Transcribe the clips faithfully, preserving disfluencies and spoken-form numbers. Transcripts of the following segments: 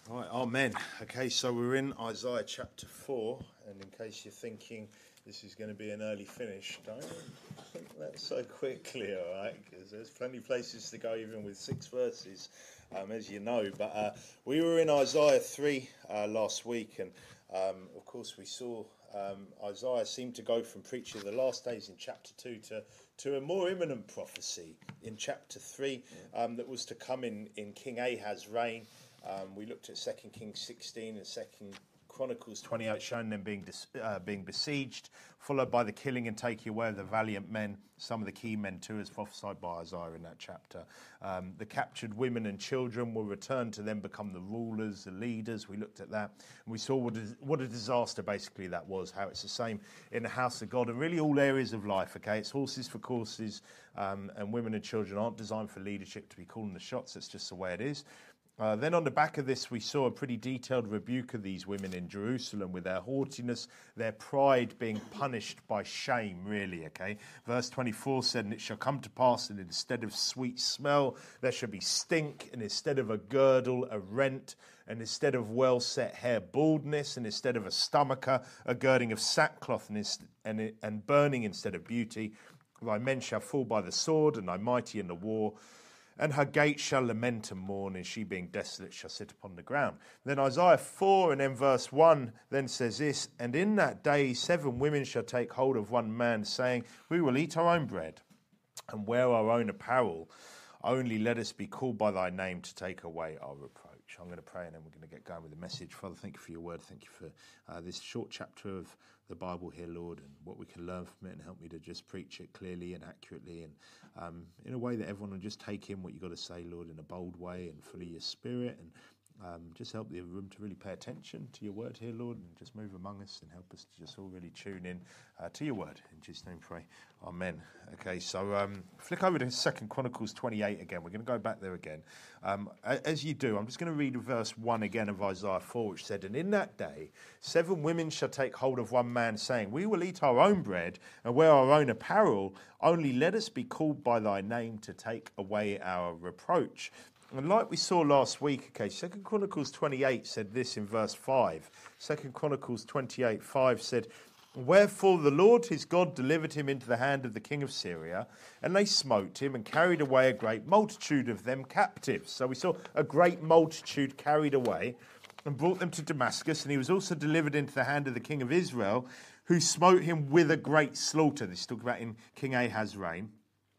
Right, amen. Okay, so we're in Isaiah chapter four, and in case you're thinking this is going to be an early finish, don't think that so quickly, all right? Because there's plenty of places to go even with six verses, um, as you know. But uh, we were in Isaiah three uh, last week, and um, of course we saw um, Isaiah seemed to go from preaching the last days in chapter two to to a more imminent prophecy in chapter three um, that was to come in, in King Ahaz's reign. Um, we looked at Second Kings sixteen and Second Chronicles twenty-eight, showing them being dis- uh, being besieged, followed by the killing and taking away of the valiant men, some of the key men too, as prophesied by Isaiah in that chapter. Um, the captured women and children will return to them, become the rulers, the leaders. We looked at that, and we saw what a, what a disaster basically that was, how it's the same in the house of God, and really all areas of life, okay? It's horses for courses, um, and women and children aren't designed for leadership to be calling the shots. That's just the way it is. Uh, then on the back of this, we saw a pretty detailed rebuke of these women in Jerusalem with their haughtiness, their pride being punished by shame, really, okay? Verse twenty-four said, "And it shall come to pass that instead of sweet smell, there shall be stink, and instead of a girdle, a rent, and instead of well-set hair, baldness, and instead of a stomacher, a girding of sackcloth, and, and, and burning instead of beauty. Thy men shall fall by the sword, and thy mighty in the war. And her gates shall lament and mourn, and she being desolate shall sit upon the ground." Then Isaiah four and then verse one then says this, "And in that day seven women shall take hold of one man, saying, We will eat our own bread and wear our own apparel. Only let us be called by thy name to take away our reproach." I'm going to pray and then we're going to get going with the message. Father, thank you for your word. Thank you for uh, this short chapter of the Bible here, Lord, and what we can learn from it, and help me to just preach it clearly and accurately and um, in a way that everyone will just take in what you've got to say, Lord, in a bold way and full of your spirit, and um, just help the room to really pay attention to your word here, Lord, and just move among us and help us to just all really tune in uh, to your word. In Jesus' name pray. Amen. Okay, so um, flick over to Second Chronicles twenty-eight again. We're going to go back there again. Um, as you do, I'm just going to read verse one again of Isaiah four, which said, "And in that day, seven women shall take hold of one man, saying, We will eat our own bread and wear our own apparel. Only let us be called by thy name to take away our reproach." And like we saw last week, okay, Second Chronicles twenty-eight said this in verse five. Second Chronicles twenty-eight, five said, "Wherefore the Lord his God delivered him into the hand of the king of Syria, and they smote him and carried away a great multitude of them captives." So we saw a great multitude carried away and brought them to Damascus, and he was also delivered into the hand of the king of Israel, who smote him with a great slaughter. This is talking about in King Ahaz's reign.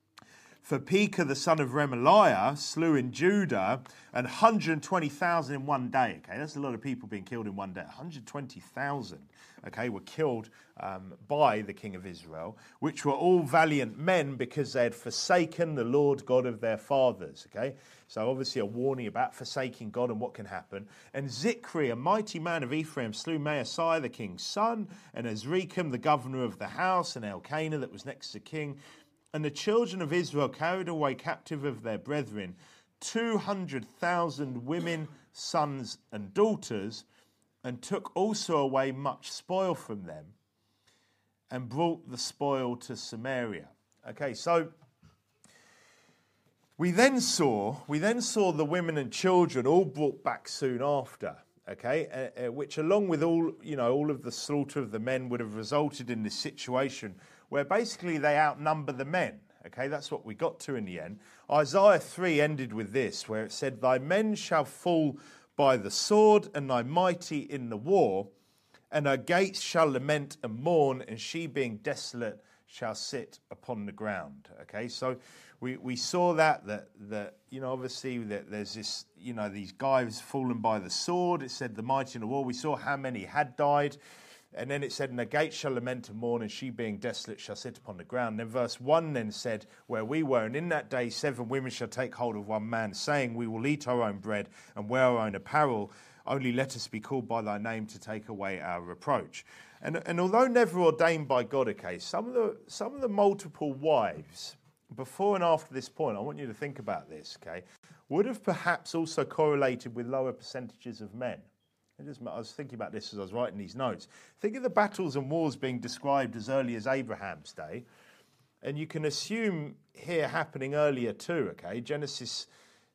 "For Pekah the son of Remaliah slew in Judah an hundred and twenty thousand in one day." Okay, that's a lot of people being killed in one day. one hundred twenty thousand, okay, were killed um, by the king of Israel, which were all valiant men because they had forsaken the Lord God of their fathers. Okay, so obviously a warning about forsaking God and what can happen. "And Zikri, a mighty man of Ephraim, slew Maaseiah the king's son, and Azrikam the governor of the house, and Elkanah that was next to the king. And the children of Israel carried away captive of their brethren two hundred thousand women, sons, and daughters, and took also away much spoil from them, and brought the spoil to Samaria." Okay, so we then saw we then saw the women and children all brought back soon after. Okay, uh, uh, which along with all you know all of the slaughter of the men would have resulted in this situation where basically they outnumber the men. Okay, that's what we got to in the end. Isaiah three ended with this, where it said, "Thy men shall fall by the sword, and thy mighty in the war, and her gates shall lament and mourn, and she being desolate shall sit upon the ground." Okay, so we, we saw that, that, that, you know, obviously that there's this, you know, these guys fallen by the sword. It said the mighty in the war. We saw how many had died. And then it said, "And the gates shall lament and mourn, and she being desolate shall sit upon the ground." And then verse one then said, where we were, "And in that day seven women shall take hold of one man, saying, We will eat our own bread and wear our own apparel. Only let us be called by thy name to take away our reproach." And, and although never ordained by God, okay, some of the some of the multiple wives, before and after this point, I want you to think about this, okay, would have perhaps also correlated with lower percentages of men. I, just, I was thinking about this as I was writing these notes. Think of the battles and wars being described as early as Abraham's day, and you can assume here happening earlier too, okay? Genesis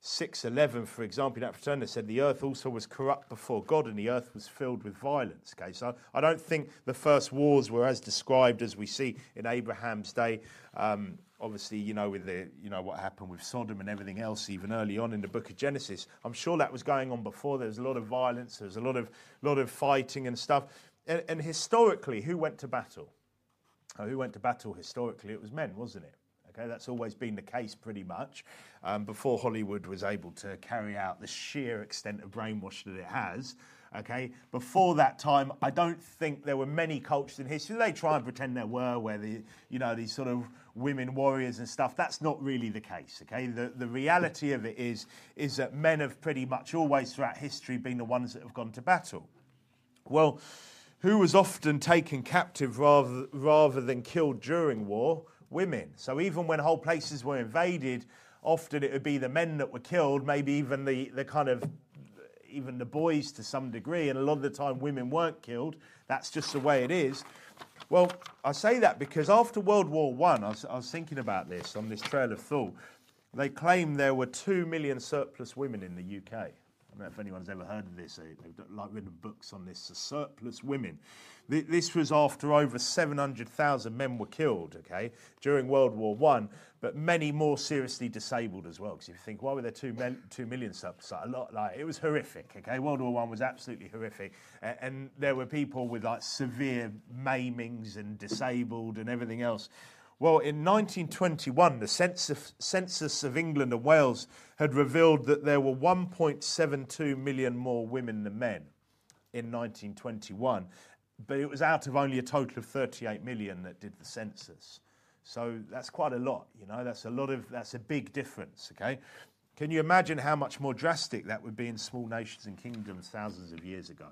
six eleven, for example, in that Paterna said the earth also was corrupt before God and the earth was filled with violence. Okay, so I don't think the first wars were as described as we see in Abraham's day. Um, obviously, you know, with the you know what happened with Sodom and everything else, even early on in the book of Genesis. I'm sure that was going on before. There was a lot of violence. There was a lot of lot of fighting and stuff. And, and historically, who went to battle? Oh, who went to battle historically? It was men, wasn't it? Okay, that's always been the case pretty much um, before Hollywood was able to carry out the sheer extent of brainwash that it has. Okay, before that time, I don't think there were many cultures in history. They try and pretend there were, where the you know these sort of women warriors and stuff. That's not really the case. Okay, the the reality of it is is that men have pretty much always throughout history been the ones that have gone to battle. Well, who was often taken captive rather rather than killed during war? Women. So even when whole places were invaded, often it would be the men that were killed, maybe even the, the kind of, even the boys to some degree, and a lot of the time women weren't killed. That's just the way it is. Well, I say that because after World War One, I was, I was thinking about this on this trail of thought, they claim there were two million surplus women in the U K. I don't know if anyone's ever heard of this. They've like written books on this. The surplus women. This was after over seven hundred thousand men were killed, okay, during World War One, but many more seriously disabled as well. Because if you think, why were there two, mil- two million surplus? A lot, like it was horrific, okay. World War One was absolutely horrific, and, and there were people with like severe maimings and disabled and everything else. Well, in nineteen twenty-one, the census, census of England and Wales had revealed that there were one point seven two million more women than men in nineteen twenty-one, but it was out of only a total of thirty-eight million that did the census. So that's quite a lot, you know, that's a lot of, that's a big difference, okay? Can you imagine how much more drastic that would be in small nations and kingdoms thousands of years ago?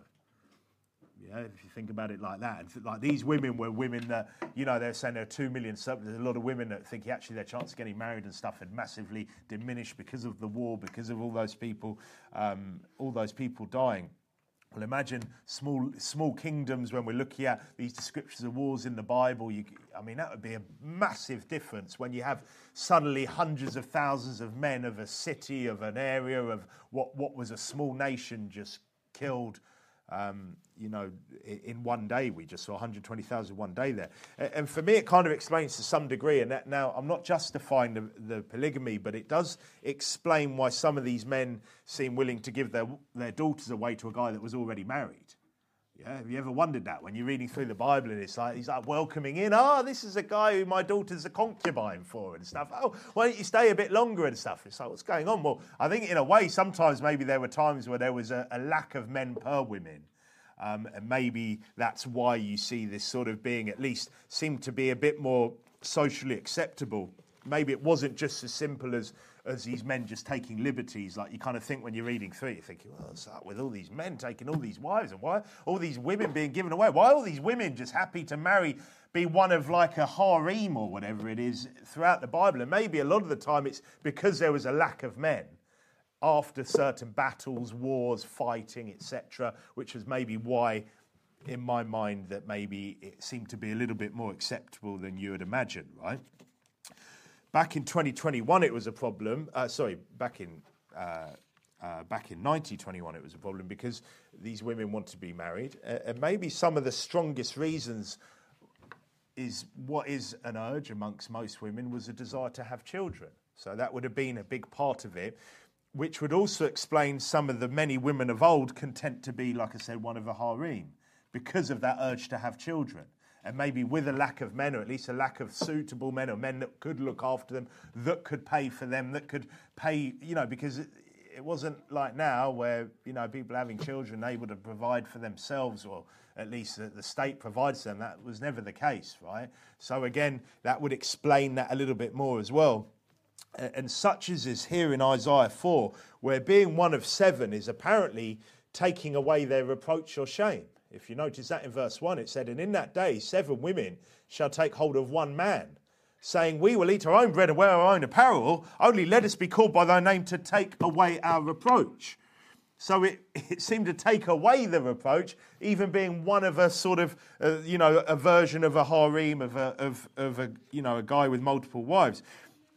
Yeah, if you think about it like that. And like these women were women that, you know, they're saying there are two million surplus. There's a lot of women that think actually their chance of getting married and stuff had massively diminished because of the war, because of all those people, um, all those people dying. Well, imagine small small kingdoms when we're looking at these descriptions of wars in the Bible. You, I mean, that would be a massive difference when you have suddenly hundreds of thousands of men of a city, of an area, of what, what was a small nation just killed. Um, you know, in one day, we just saw one hundred twenty thousand one day there. And for me, it kind of explains to some degree, and that now I'm not justifying the, the polygamy, but it does explain why some of these men seem willing to give their their daughters away to a guy that was already married. Yeah, have you ever wondered that when you're reading through the Bible and it's like, he's like welcoming in, oh, this is a guy who my daughter's a concubine for and stuff. Oh, why don't you stay a bit longer and stuff? It's like, what's going on? Well, I think in a way, sometimes maybe there were times where there was a, a lack of men per women. Um, and maybe that's why you see this sort of being at least seemed to be a bit more socially acceptable. Maybe it wasn't just as simple as as these men just taking liberties. Like you kind of think when you're reading through, you're thinking, well, what's up with all these men taking all these wives, and why all these women being given away? Why are all these women just happy to marry, be one of like a harem or whatever it is throughout the Bible? And maybe a lot of the time it's because there was a lack of men after certain battles, wars, fighting, et cetera, which was maybe why, in my mind, that maybe it seemed to be a little bit more acceptable than you would imagine, right? Back in twenty twenty-one, it was a problem. Uh, sorry, back in uh, uh, back in nineteen twenty-one, it was a problem because these women want to be married, uh, and maybe some of the strongest reasons is what is an urge amongst most women was a desire to have children. So that would have been a big part of it, which would also explain some of the many women of old content to be, like I said, one of a harem because of that urge to have children. And maybe with a lack of men, or at least a lack of suitable men, or men that could look after them, that could pay for them, that could pay, you know, because it, it wasn't like now where, you know, people having children able to provide for themselves, or at least the, the state provides them. That was never the case, right? So again, that would explain that a little bit more as well. And such as is here in Isaiah four, where being one of seven is apparently taking away their reproach or shame. If you notice that in verse one, it said, and in that day seven women shall take hold of one man, saying, we will eat our own bread and wear our own apparel, only let us be called by thy name to take away our reproach. So it, it seemed to take away the reproach, even being one of a sort of, uh, you know, a version of a harem, of a, of, of a, you know, a guy with multiple wives.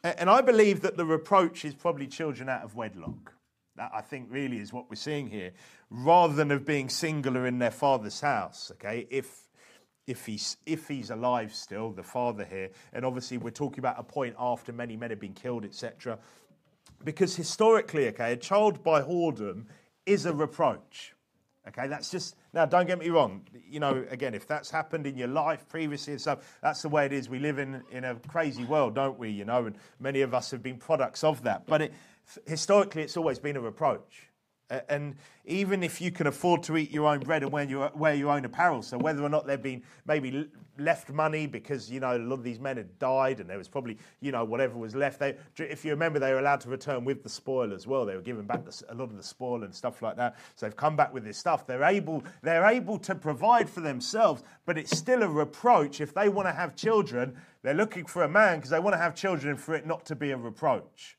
And I believe that the reproach is probably children out of wedlock. That, I think, really is what we're seeing here, rather than of being singular in their father's house. Okay, if if he's if he's alive still, the father here, and obviously we're talking about a point after many men have been killed, et cetera. Because historically, okay, a child by whoredom is a reproach. Okay, that's just, now don't get me wrong, you know, again, if that's happened in your life previously and stuff, that's the way it is. We live in, in a crazy world, don't we, you know, and many of us have been products of that. But it, historically, it's always been a reproach. Uh, and even if you can afford to eat your own bread and wear your, wear your own apparel, so whether or not they've been maybe left money because, you know, a lot of these men had died and there was probably, you know, whatever was left. They, if you remember, they were allowed to return with the spoil as well. They were given back the, a lot of the spoil and stuff like that. So they've come back with this stuff. They're able, they're able to provide for themselves, but it's still a reproach. If they want to have children, they're looking for a man because they want to have children for it not to be a reproach.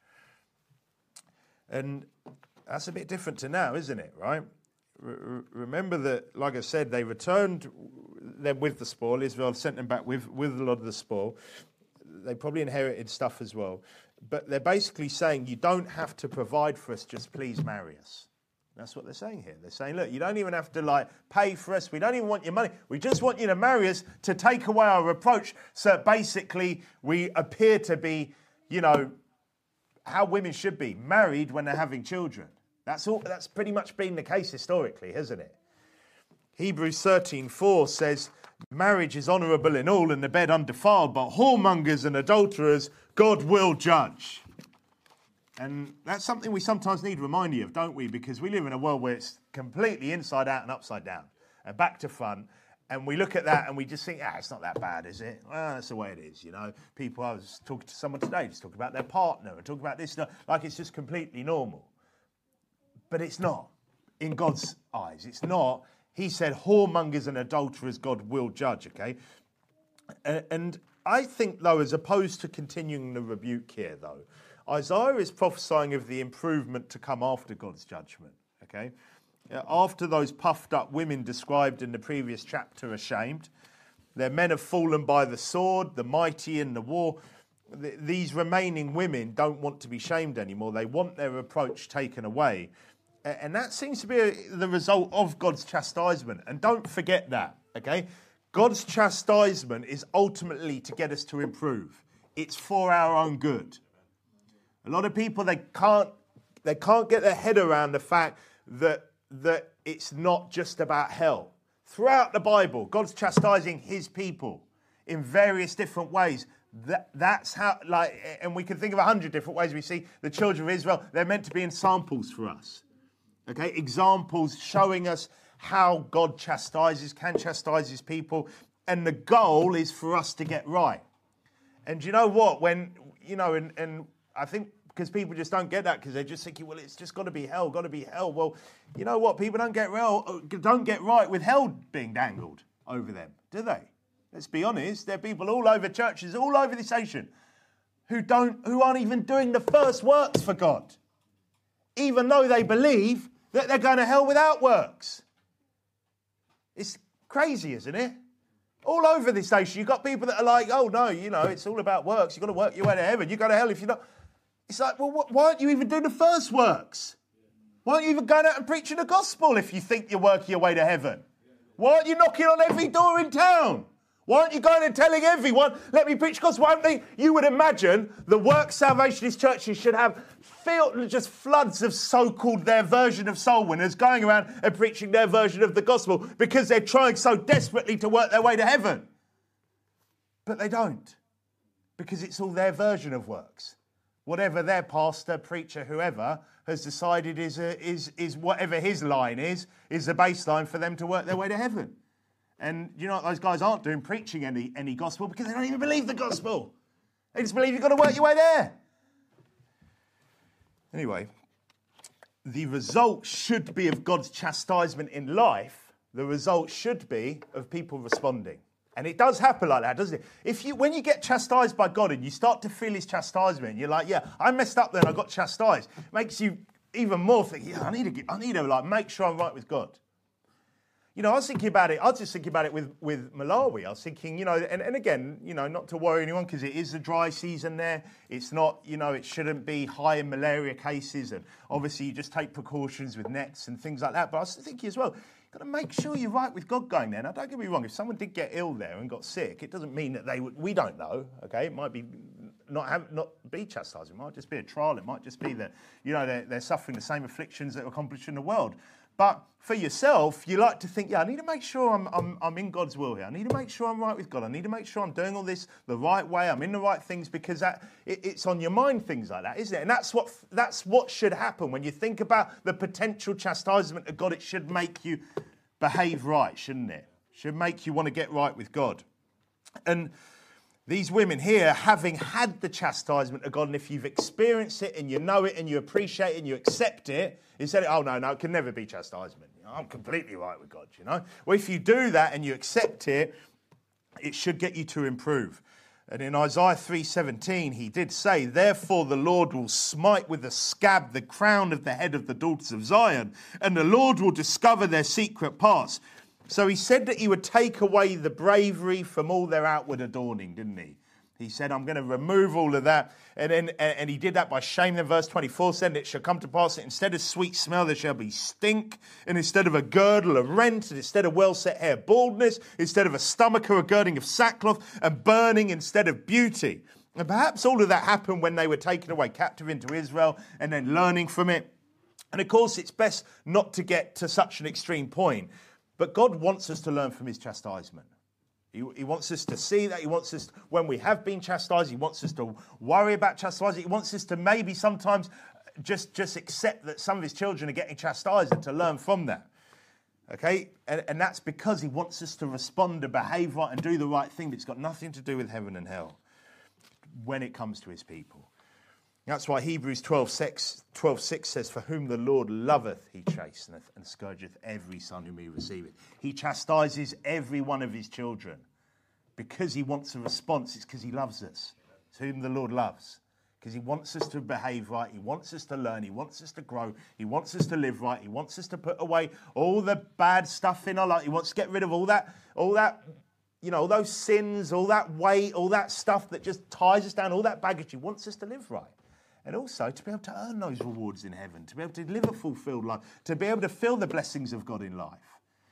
And that's a bit different to now, isn't it, right? R- remember that, like I said, they returned them with the spoil. Israel sent them back with, with a lot of the spoil. They probably inherited stuff as well. But they're basically saying, you don't have to provide for us, just please marry us. That's what they're saying here. They're saying, look, you don't even have to, like, pay for us. We don't even want your money. We just want you to marry us to take away our reproach. So basically, we appear to be, you know, how women should be, married when they're having children. That's all. That's pretty much been the case historically, hasn't it? Hebrews thirteen four says, marriage is honourable in all and the bed undefiled, but whoremongers and adulterers God will judge. And that's something we sometimes need reminding of, don't we? Because we live in a world where it's completely inside out and upside down and back to front. And we look at that and we just think, ah, it's not that bad, is it? Well, that's the way it is, you know. People, I was talking to someone today, just talking about their partner and talking about this stuff, like it's just completely normal. But it's not, in God's eyes. It's not. He said, whoremongers and adulterers God will judge, okay? And I think, though, as opposed to continuing the rebuke here, though, Isaiah is prophesying of the improvement to come after God's judgment, okay? After those puffed up women described in the previous chapter are shamed, their men have fallen by the sword, the mighty in the war. These remaining women don't want to be shamed anymore. They want their reproach taken away. And that seems to be the result of God's chastisement. And don't forget that, okay? God's chastisement is ultimately to get us to improve. It's for our own good. A lot of people, they can't, they can't get their head around the fact that, that it's not just about hell. Throughout the Bible, God's chastising his people in various different ways. That, that's how, like, and we can think of a hundred different ways we see the children of Israel. They're meant to be examples for us. Okay, examples showing us how God chastises, can chastise his people. And the goal is for us to get right. And you know what? When, you know, and, and I think because people just don't get that because they're just thinking, well, it's just got to be hell, got to be hell. Well, you know what? People don't get well, don't get right with hell being dangled over them, do they? Let's be honest. There are people all over churches, all over this nation, who don't, who aren't even doing the first works for God, even though they believe that they're going to hell without works. It's crazy, isn't it? All over this nation, you've got people that are like, oh no, you know, it's all about works. You've got to work your way to heaven. You go to hell if you're not. It's like, well, why aren't you even doing the first works? Why aren't you even going out and preaching the gospel if you think you're working your way to heaven? Why aren't you knocking on every door in town? Why aren't you going and telling everyone, let me preach gospel? Why aren't they? You would imagine the work salvationist churches should have filled, just floods of so-called their version of soul winners going around and preaching their version of the gospel because they're trying so desperately to work their way to heaven. But they don't, because it's all their version of works. Whatever their pastor, preacher, whoever has decided is, a, is, is whatever his line is, is the baseline for them to work their way to heaven. And you know what those guys aren't doing, preaching any, any gospel, because they don't even believe the gospel. They just believe you've got to work your way there. Anyway, the result should be of God's chastisement in life. The result should be of people responding. And it does happen like that, doesn't it? If you, when you get chastised by God and you start to feel his chastisement, you're like, yeah, I messed up then, I got chastised. It makes you even more think, yeah, I need to, get, I need to like make sure I'm right with God. you know, I was thinking about it. I was just thinking about it with, with Malawi. I was thinking, you know, and, and again, you know, not to worry anyone because it is a dry season there. It's not, you know, it shouldn't be high in malaria cases. And obviously you just take precautions with nets and things like that. But I was thinking as well, you've got to make sure you're right with God going there. Now, don't get me wrong. If someone did get ill there and got sick, it doesn't mean that they would, we don't know, okay? It might be not have, not be chastised. It might just be a trial. It might just be that, you know, they're, they're suffering the same afflictions that are accomplished in the world. But for yourself, you like to think, yeah, I need to make sure I'm, I'm, I'm in God's will here. I need to make sure I'm right with God. I need to make sure I'm doing all this the right way. I'm in the right things because that it, it's on your mind, things like that, isn't it? And that's what that's what should happen when you think about the potential chastisement of God. It should make you behave right, shouldn't it? It should make you want to get right with God. And these women here, having had the chastisement of God, and if you've experienced it and you know it and you appreciate it and you accept it, he said, oh, no, no, it can never be chastisement. You know, I'm completely right with God, you know. Well, if you do that and you accept it, it should get you to improve. And in Isaiah three seventeen, he did say, therefore the Lord will smite with a scab the crown of the head of the daughters of Zion, and the Lord will discover their secret parts. So he said that he would take away the bravery from all their outward adorning, didn't he? He said, I'm going to remove all of that. And then, and he did that by shaming them. Verse twenty-four said, it shall come to pass that instead of sweet smell, there shall be stink. And instead of a girdle, a rent. And instead of well-set hair, baldness. Instead of a stomacher, a girding of sackcloth. And burning instead of beauty. And perhaps all of that happened when they were taken away captive into Israel and then learning from it. And of course, it's best not to get to such an extreme point. But God wants us to learn from his chastisement. He, he wants us to see that. He wants us, when we have been chastised, he wants us to worry about chastising. He wants us to maybe sometimes just, just accept that some of his children are getting chastised and to learn from that. Okay? And, and that's because he wants us to respond and behave right and do the right thing. But it's got nothing to do with heaven and hell when it comes to his people. That's why Hebrews twelve six says, for whom the Lord loveth, he chasteneth, and scourgeth every son whom he receiveth. He chastises every one of his children because he wants a response. It's because he loves us. It's whom the Lord loves. Because he wants us to behave right. He wants us to learn. He wants us to grow. He wants us to live right. He wants us to put away all the bad stuff in our life. He wants to get rid of all that, all that, you know, all those sins, all that weight, all that stuff that just ties us down, all that baggage. He wants us to live right. And also to be able to earn those rewards in heaven, to be able to live a fulfilled life, to be able to feel the blessings of God in life.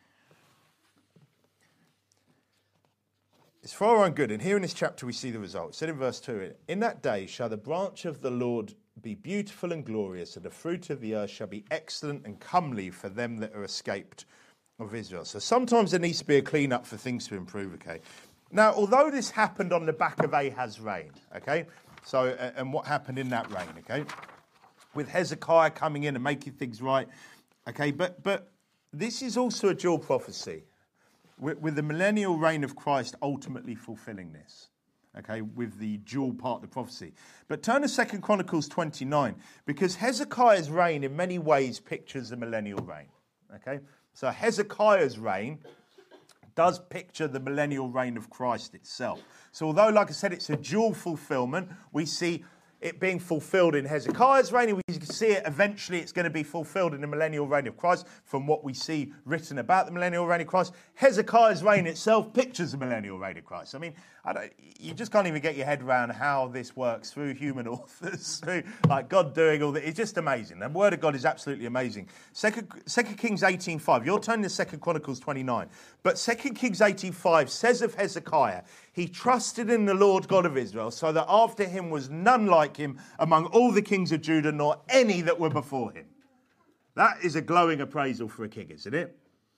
It's for our own good. And here in this chapter we see the result. It said in verse two, in that day shall the branch of the Lord be beautiful and glorious, and the fruit of the earth shall be excellent and comely for them that are escaped of Israel. So sometimes there needs to be a clean up for things to improve, okay? Now, although this happened on the back of Ahaz's reign, okay? So, uh, and what happened in that reign, okay? With Hezekiah coming in and making things right, okay? But but this is also a dual prophecy, with, with the millennial reign of Christ ultimately fulfilling this, okay? With the dual part of the prophecy. But turn to Second Chronicles twenty-nine, because Hezekiah's reign in many ways pictures the millennial reign, okay? So Hezekiah's reign does picture the millennial reign of Christ itself. So although, like I said, it's a dual fulfillment, we see it being fulfilled in Hezekiah's reign, and we can see it eventually it's going to be fulfilled in the millennial reign of Christ from what we see written about the millennial reign of Christ. Hezekiah's reign itself pictures the millennial reign of Christ. I mean, I don't, you just can't even get your head around how this works through human authors, through like God doing all that. It's just amazing. The word of God is absolutely amazing. Second, Second Kings eighteen five. You're turning to Second Chronicles twenty-nine. But Second Kings eighteen five says of Hezekiah, he trusted in the Lord God of Israel, so that after him was none like him among all the kings of Judah, nor any that were before him. That is a glowing appraisal for a king, isn't it?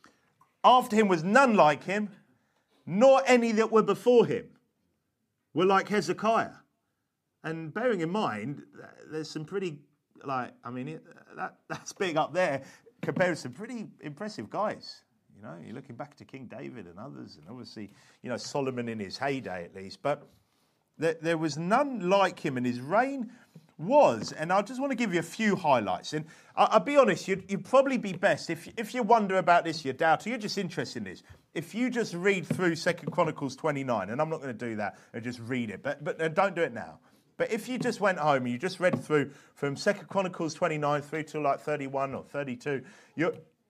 After him was none like him, nor any that were before him were like Hezekiah. And bearing in mind, there's some pretty, like, I mean, that that's big up there compared to some pretty impressive guys. You know, you're looking back to King David and others, and obviously, you know, Solomon in his heyday at least. But there, there was none like him, and his reign was, and I just want to give you a few highlights. And I'll, I'll be honest, you'd, you'd probably be best, if, if you wonder about this, you doubt, or you're just interested in this, if you just read through Second Chronicles twenty-nine, and I'm not going to do that, and just read it, but, but don't do it now. But if you just went home and you just read through from Second Chronicles twenty-nine through to like thirty-one or thirty-two, you're...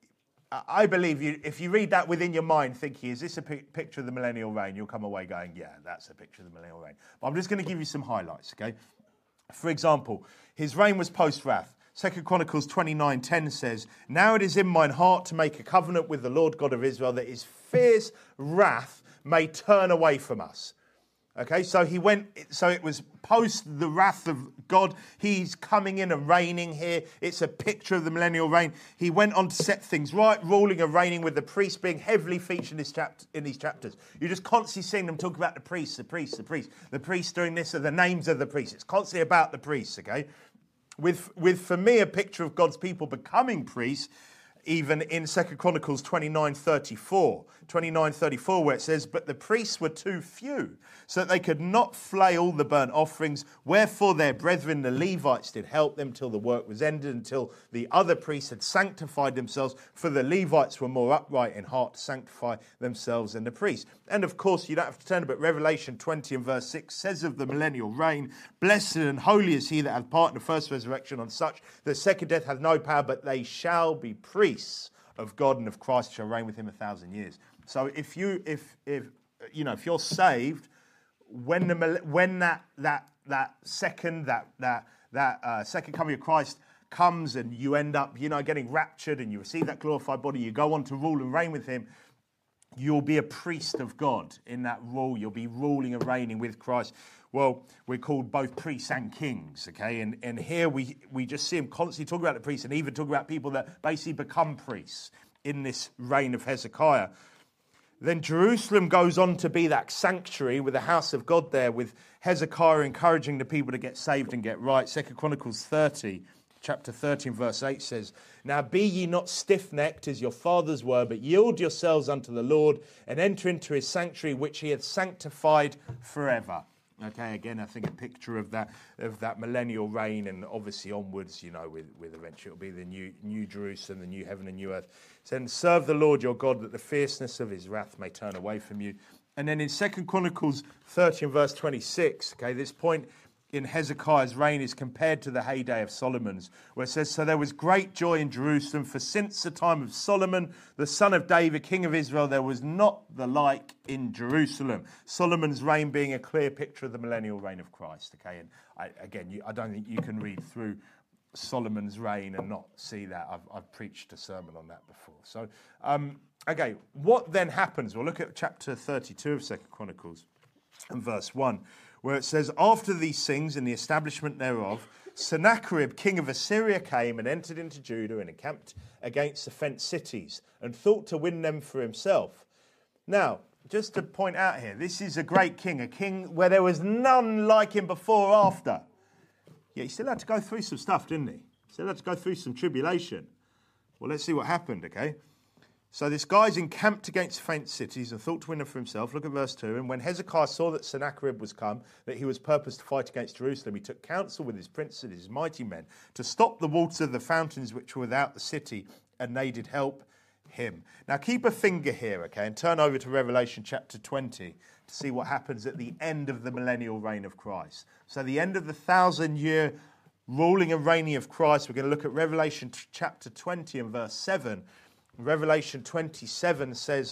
I believe you, if you read that within your mind thinking, is this a p- picture of the millennial reign? You'll come away going, yeah, that's a picture of the millennial reign. But I'm just going to give you some highlights, okay? For example, his reign was post-wrath. Second Chronicles twenty-nine ten says, now it is in mine heart to make a covenant with the Lord God of Israel that his fierce wrath may turn away from us. Okay, so he went, so it was post the wrath of God. He's coming in and reigning here. It's a picture of the millennial reign. He went on to set things right, ruling and reigning with the priests being heavily featured in, this chapter, in these chapters. You're just constantly seeing them talk about the priests, the priests, the priests. The priests doing this are the names of the priests. It's constantly about the priests, okay? With, with for me, a picture of God's people becoming priests, even in Second Chronicles twenty-nine thirty-four, twenty-nine thirty-four, where it says, but the priests were too few, so that they could not flay all the burnt offerings, wherefore their brethren the Levites did help them till the work was ended, until the other priests had sanctified themselves, for the Levites were more upright in heart to sanctify themselves than the priests. And of course, you don't have to turn, but Revelation twenty and verse six says of the millennial reign, blessed and holy is he that hath part in the first resurrection. On such the second death hath no power, but they shall be priests of God and of Christ, shall reign with him a thousand years. So if you, if if you know, if you're saved, when the when that that that second that that that uh, second coming of Christ comes, and you end up, you know, getting raptured, and you receive that glorified body, you go on to rule and reign with him. You'll be a priest of God in that rule. You'll be ruling and reigning with Christ. Well, we're called both priests and kings, okay? And and here we, we just see him constantly talking about the priests, and even talking about people that basically become priests in this reign of Hezekiah. Then Jerusalem goes on to be that sanctuary with the house of God there, with Hezekiah encouraging the people to get saved and get right. Second Chronicles thirty, chapter thirteen, verse eight says, now be ye not stiff-necked as your fathers were, but yield yourselves unto the Lord, and enter into his sanctuary, which he hath sanctified forever. Okay, again, I think a picture of that of that millennial reign, and obviously onwards, you know, with, with eventually it'll be the new new Jerusalem, the new heaven and new earth. So then serve the Lord your God, that the fierceness of his wrath may turn away from you. And then in Second Chronicles thirty and verse twenty-six, okay, this point in Hezekiah's reign is compared to the heyday of Solomon's, where it says, so there was great joy in Jerusalem, for since the time of Solomon, the son of David, king of Israel, there was not the like in Jerusalem. Solomon's reign being a clear picture of the millennial reign of Christ. Okay, and I, again, you, I don't think you can read through Solomon's reign and not see that. I've, I've preached a sermon on that before. So, um, okay, what then happens? We'll look at chapter thirty-two of Second Chronicles and verse one. Where it says, after these things and the establishment thereof, Sennacherib, king of Assyria, came and entered into Judah and encamped against the fenced cities and thought to win them for himself. Now, just to point out here, this is a great king, a king where there was none like him before or after. Yeah, he still had to go through some stuff, didn't he? Still had to go through some tribulation. Well, let's see what happened, okay? So this guy's encamped against fenced cities and thought to win them for himself. Look at verse two. And when Hezekiah saw that Sennacherib was come, that he was purposed to fight against Jerusalem, he took counsel with his princes and his mighty men to stop the waters of the fountains which were without the city, and they did help him. Now keep a finger here, okay, and turn over to Revelation chapter twenty to see what happens at the end of the millennial reign of Christ. So the end of the thousand-year ruling and reigning of Christ. We're going to look at Revelation chapter twenty and verse seven. Revelation twenty-seven says,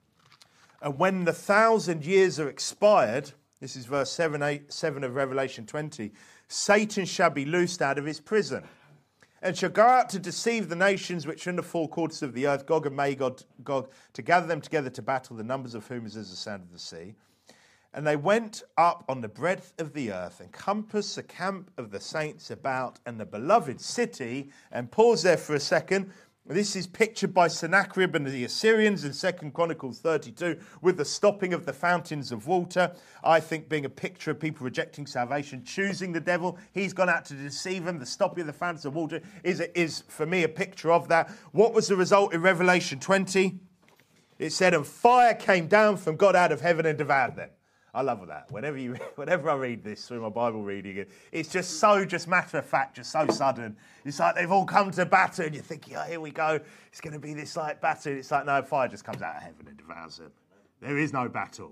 and when the thousand years are expired, this is verse seven, eight, seven of Revelation twenty, Satan shall be loosed out of his prison, and shall go out to deceive the nations which are in the four quarters of the earth, Gog and Magog, Gog, to gather them together to battle, the numbers of whom is as the sand of the sea. And they went up on the breadth of the earth, and compassed the camp of the saints about, and the beloved city, and pause there for a second. This is pictured by Sennacherib and the Assyrians in Second Chronicles thirty-two with the stopping of the fountains of water. I think being a picture of people rejecting salvation, choosing the devil. He's gone out to deceive them. The stopping of the fountains of water is, is for me, a picture of that. What was the result in Revelation twenty? It said, and fire came down from God out of heaven and devoured them. I love that. Whenever you, whenever I read this through my Bible reading, it's just so just matter of fact, just so sudden. It's like they've all come to battle, and you're thinking, oh, here we go. It's going to be this like battle. It's like, no, fire just comes out of heaven and devours them. There is no battle.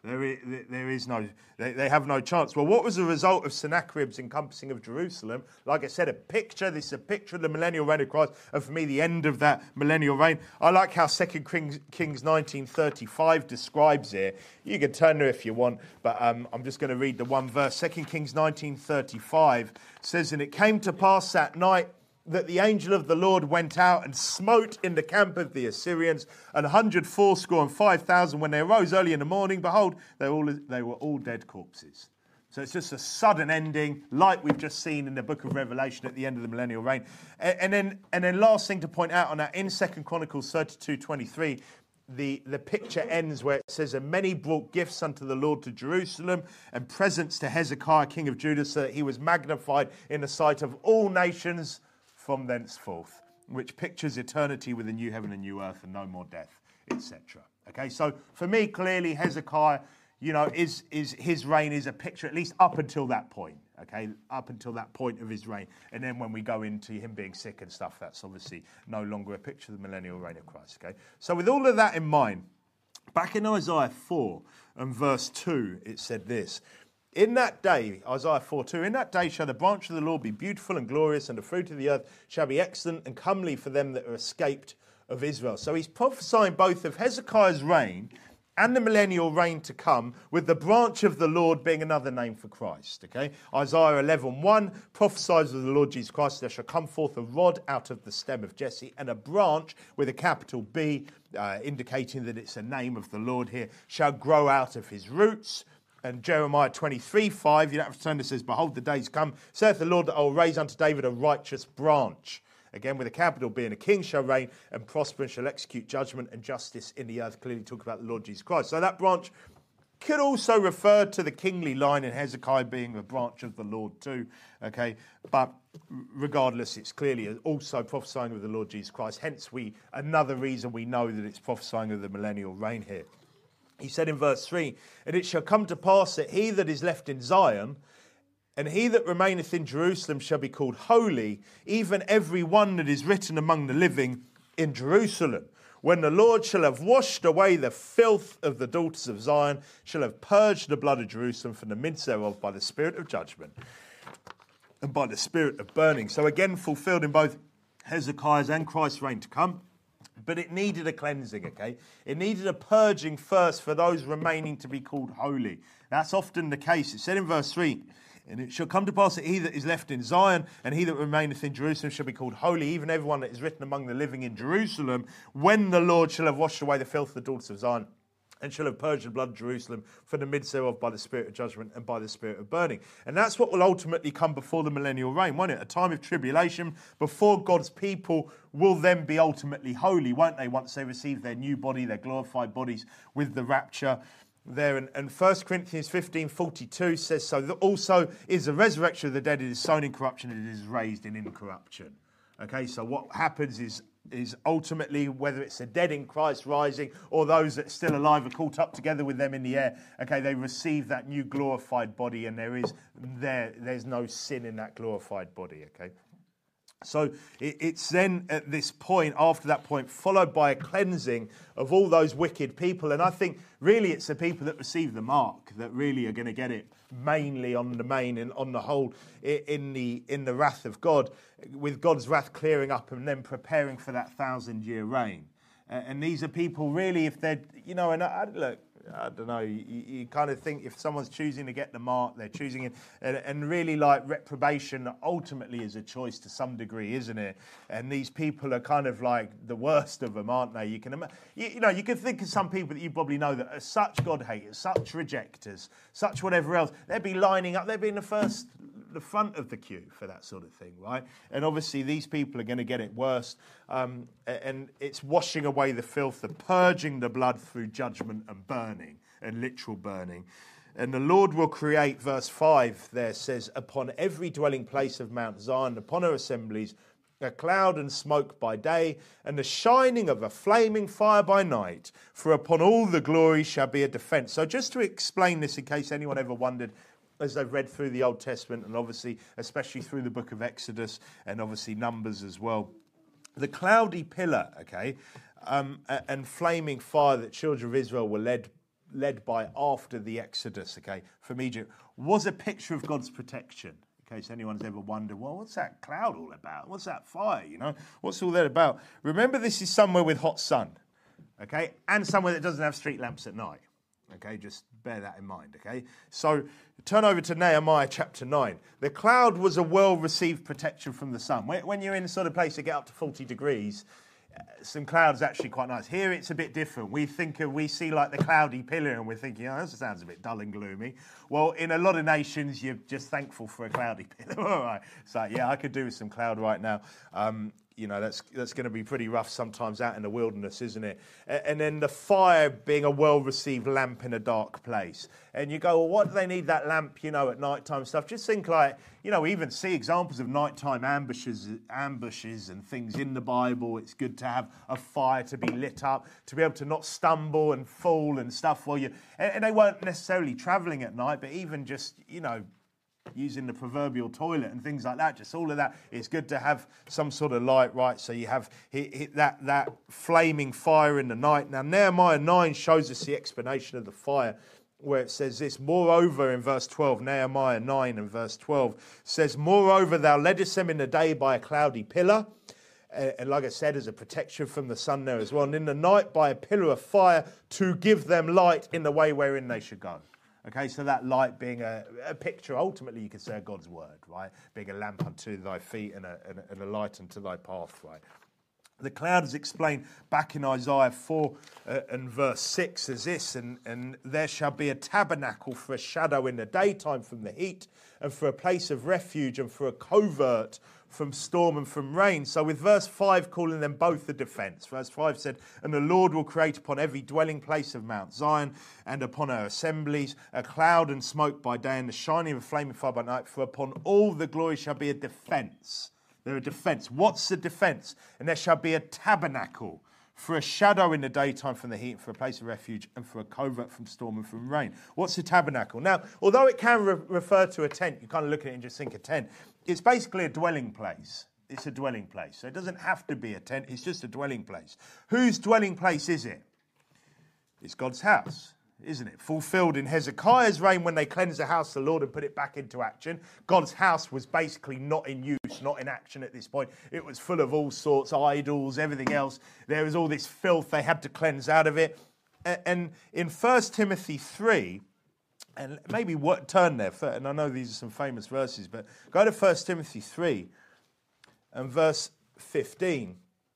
There is, there is no, they, they have no chance. Well, what was the result of Sennacherib's encompassing of Jerusalem? Like I said, a picture. This is a picture of the millennial reign of Christ, and for me, the end of that millennial reign. I like how Second Kings nineteen thirty-five describes it. You can turn there if you want, but um, I'm just going to read the one verse. Second Kings nineteen thirty-five says, "And it came to pass that night that the angel of the Lord went out and smote in the camp of the Assyrians an hundred fourscore and five thousand. When they arose early in the morning, behold, they, all, they were all dead corpses." So it's just a sudden ending, like we've just seen in the book of Revelation at the end of the millennial reign. And, and then, and then last thing to point out on that, in Second Chronicles thirty-two twenty-three, the, the picture ends where it says, "And many brought gifts unto the Lord to Jerusalem, and presents to Hezekiah king of Judah, so that he was magnified in the sight of all nations from thenceforth," which pictures eternity with a new heaven and new earth and no more death, et cetera. Okay, so for me, clearly Hezekiah, you know, is is his reign is a picture, at least up until that point. Okay, up until that point of his reign, and then when we go into him being sick and stuff, that's obviously no longer a picture of the millennial reign of Christ. Okay, so with all of that in mind, back in Isaiah four and verse two, it said this. In that day, Isaiah four two, "In that day shall the branch of the Lord be beautiful and glorious, and the fruit of the earth shall be excellent and comely for them that are escaped of Israel." So he's prophesying both of Hezekiah's reign and the millennial reign to come, with the branch of the Lord being another name for Christ. Okay, Isaiah eleven one prophesies of the Lord Jesus Christ, "There shall come forth a rod out of the stem of Jesse, and a branch," with a capital B, uh, indicating that it's a name of the Lord here, "shall grow out of his roots." And Jeremiah twenty-three five, you don't have to turn, it says, "Behold, the days come, saith the Lord, that I will raise unto David a righteous branch." Again, with a capital B, "and a king shall reign and prosper and shall execute judgment and justice in the earth." Clearly talk about the Lord Jesus Christ. So that branch could also refer to the kingly line in Hezekiah being a branch of the Lord too. Okay, but regardless, it's clearly also prophesying of the Lord Jesus Christ. Hence, we another reason we know that it's prophesying of the millennial reign here. He said in verse three, "And it shall come to pass that he that is left in Zion, and he that remaineth in Jerusalem shall be called holy, even every one that is written among the living in Jerusalem. When the Lord shall have washed away the filth of the daughters of Zion, shall have purged the blood of Jerusalem from the midst thereof by the spirit of judgment and by the spirit of burning." So again, fulfilled in both Hezekiah's and Christ's reign to come. But it needed a cleansing, okay? It needed a purging first for those remaining to be called holy. That's often the case. It said in verse three, "And it shall come to pass that he that is left in Zion and he that remaineth in Jerusalem shall be called holy, even everyone that is written among the living in Jerusalem, when the Lord shall have washed away the filth of the daughters of Zion, and shall have purged the blood of Jerusalem from the midst thereof by the spirit of judgment and by the spirit of burning." And that's what will ultimately come before the millennial reign, won't it? A time of tribulation before God's people will then be ultimately holy, won't they, once they receive their new body, their glorified bodies with the rapture there. And, and First Corinthians fifteen forty-two says, "So that also is the resurrection of the dead, it is sown in corruption, it is raised in incorruption." Okay, so what happens is is ultimately, whether it's the dead in Christ rising or those that are still alive are caught up together with them in the air, okay, they receive that new glorified body, and there is there there's no sin in that glorified body, okay. So it, it's then at this point, after that point, followed by a cleansing of all those wicked people. And I think really it's the people that receive the mark that really are going to get it mainly on the main and on the whole in the in the wrath of God, with God's wrath clearing up and then preparing for that thousand year reign. Uh, and these are people really, if they're, you know, and I, look, I don't know, you, you kind of think if someone's choosing to get the mark, they're choosing it, and, and really like reprobation ultimately is a choice to some degree, isn't it? And these people are kind of like the worst of them, aren't they? You can, you, you know, you can think of some people that you probably know that are such God haters, such rejectors, such whatever else. They'd be lining up, they'd be in the first, the front of the queue for that sort of thing, right? And obviously these people are going to get it worse, um, and it's washing away the filth, the purging the blood through judgment and burning, and literal burning. And the Lord will create, verse five there says, upon every dwelling place of Mount Zion, upon her assemblies, a cloud and smoke by day, and the shining of a flaming fire by night, for upon all the glory shall be a defence. So just to explain this in case anyone ever wondered, as they've read through the Old Testament, and obviously, especially through the book of Exodus, and obviously Numbers as well. The cloudy pillar, okay, um, and flaming fire that children of Israel were led led by after the Exodus, okay, from Egypt, was a picture of God's protection. In case anyone's ever wondered, well, what's that cloud all about? What's that fire, you know? What's all that about? Remember, this is somewhere with hot sun, okay, and somewhere that doesn't have street lamps at night, okay? Just bear that in mind, okay? So turn over to Nehemiah chapter nine. The cloud was a well-received protection from the sun. When you're in a sort of place that get up to forty degrees, some clouds actually quite nice. Here it's a bit different. We think of, we see like the cloudy pillar and we're thinking, oh, that sounds a bit dull and gloomy. Well, in a lot of nations, you're just thankful for a cloudy pillar. All right. So, yeah, I could do with some cloud right now. Um, you know, that's that's going to be pretty rough sometimes out in the wilderness, isn't it? And then the fire being a well-received lamp in a dark place. And you go, well, what do they need that lamp, you know, at nighttime stuff? Just think like, you know, we even see examples of nighttime ambushes, ambushes and things in the Bible. It's good to have a fire to be lit up, to be able to not stumble and fall and stuff while you... And, and they weren't necessarily travelling at night, but even just, you know, using the proverbial toilet and things like that, just all of that, it's good to have some sort of light, right? So you have hit, hit that, that flaming fire in the night. Now, Nehemiah nine shows us the explanation of the fire, where it says this, moreover, in verse twelve, Nehemiah nine and verse twelve, says, moreover, thou leddest them in the day by a cloudy pillar, and, and like I said, as a protection from the sun there as well, and in the night by a pillar of fire to give them light in the way wherein they should go. Okay, so that light being a, a picture, ultimately you could say, of God's word, right? Being a lamp unto thy feet and a, and a, and a light unto thy path, right? The cloud is explained back in Isaiah four uh, and verse six as this, and, and there shall be a tabernacle for a shadow in the daytime from the heat, and for a place of refuge, and for a covert from storm and from rain. So with verse five calling them both a defence. Verse five said, and the Lord will create upon every dwelling place of Mount Zion and upon her assemblies a cloud and smoke by day and the shining of a flaming fire by night, for upon all the glory shall be a defence. They're a defence. What's the defence? And there shall be a tabernacle for a shadow in the daytime from the heat, for a place of refuge, and for a covert from storm and from rain. What's a tabernacle? Now, although it can re- refer to a tent, you kind of look at it and just think a tent. It's basically a dwelling place. It's a dwelling place. So it doesn't have to be a tent. It's just a dwelling place. Whose dwelling place is it? It's God's house, isn't it? Fulfilled in Hezekiah's reign when they cleansed the house of the Lord and put it back into action. God's house was basically not in use, not in action at this point. It was full of all sorts, idols, everything else. There was all this filth they had to cleanse out of it. And in First Timothy three, and maybe what, turn there, and I know these are some famous verses, but go to First Timothy three and verse fifteen.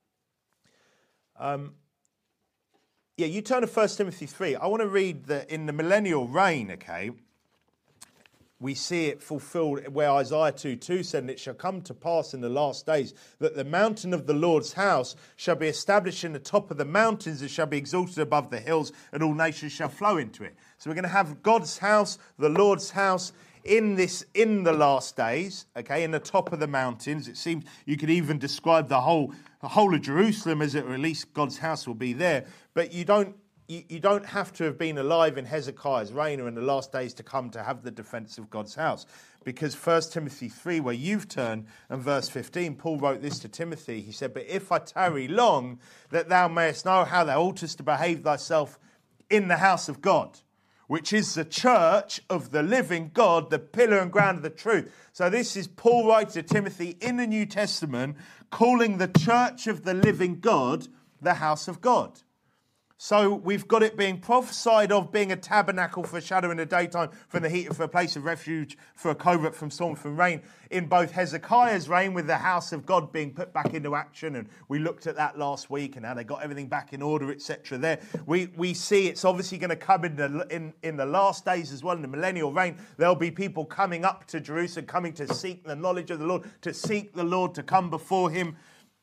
Um, yeah, you turn to First Timothy three. I want to read that in the millennial reign, okay, we see it fulfilled where Isaiah two two said, and it shall come to pass in the last days that the mountain of the Lord's house shall be established in the top of the mountains, it shall be exalted above the hills, and all nations shall flow into it. So we're going to have God's house, the Lord's house, in this, in the last days, okay, in the top of the mountains. It seems you could even describe the whole, the whole of Jerusalem as it, or at least God's house will be there. But you don't, you, you don't have to have been alive in Hezekiah's reign or in the last days to come to have the defense of God's house. Because First Timothy three, where you've turned, and verse fifteen, Paul wrote this to Timothy. He said, but if I tarry long, that thou mayest know how thou oughtest to behave thyself in the house of God, which is the church of the living God, the pillar and ground of the truth. So this is Paul writing to Timothy in the New Testament, calling the church of the living God the house of God. So we've got it being prophesied of being a tabernacle for a shadow in the daytime, from the heat, for a place of refuge, for a covert from storm, from rain, in both Hezekiah's reign with the house of God being put back into action, and we looked at that last week and how they got everything back in order, et cetera. There, we we see it's obviously going to come in the in, in the last days as well, in the millennial reign. There'll be people coming up to Jerusalem, coming to seek the knowledge of the Lord, to seek the Lord, to come before Him.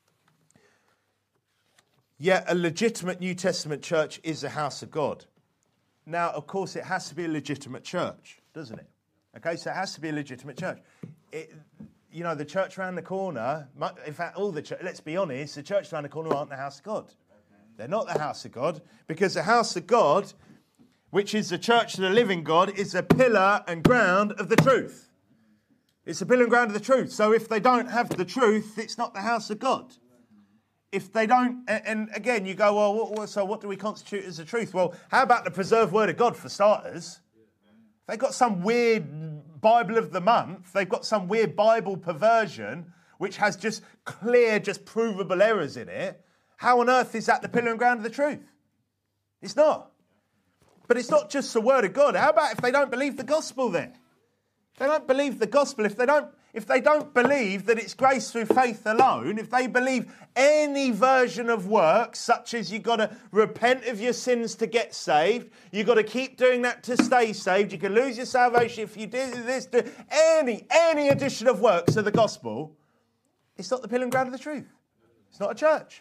Yet a legitimate New Testament church is the house of God. Now, of course, it has to be a legitimate church, doesn't it? Okay, so it has to be a legitimate church. It, you know, the church around the corner, in fact, all the church, let's be honest, the church around the corner aren't the house of God. They're not the house of God, because the house of God, which is the church of the living God, is the pillar and ground of the truth. It's the pillar and ground of the truth. So if they don't have the truth, it's not the house of God. if they don't, and again, you go, well, what, so what do we constitute as the truth? Well, how about the preserved word of God for starters? They've got some weird Bible of the month. They've got some weird Bible perversion, which has just clear, just provable errors in it. How on earth is that the pillar and ground of the truth? It's not. But it's not just the word of God. How about if they don't believe the gospel then? If they don't believe the gospel, if they don't, if they don't believe that it's grace through faith alone, if they believe any version of works, such as you've got to repent of your sins to get saved, you've got to keep doing that to stay saved, you can lose your salvation if you do this, do any, any addition of works to the gospel, it's not the pillar and ground of the truth. It's not a church.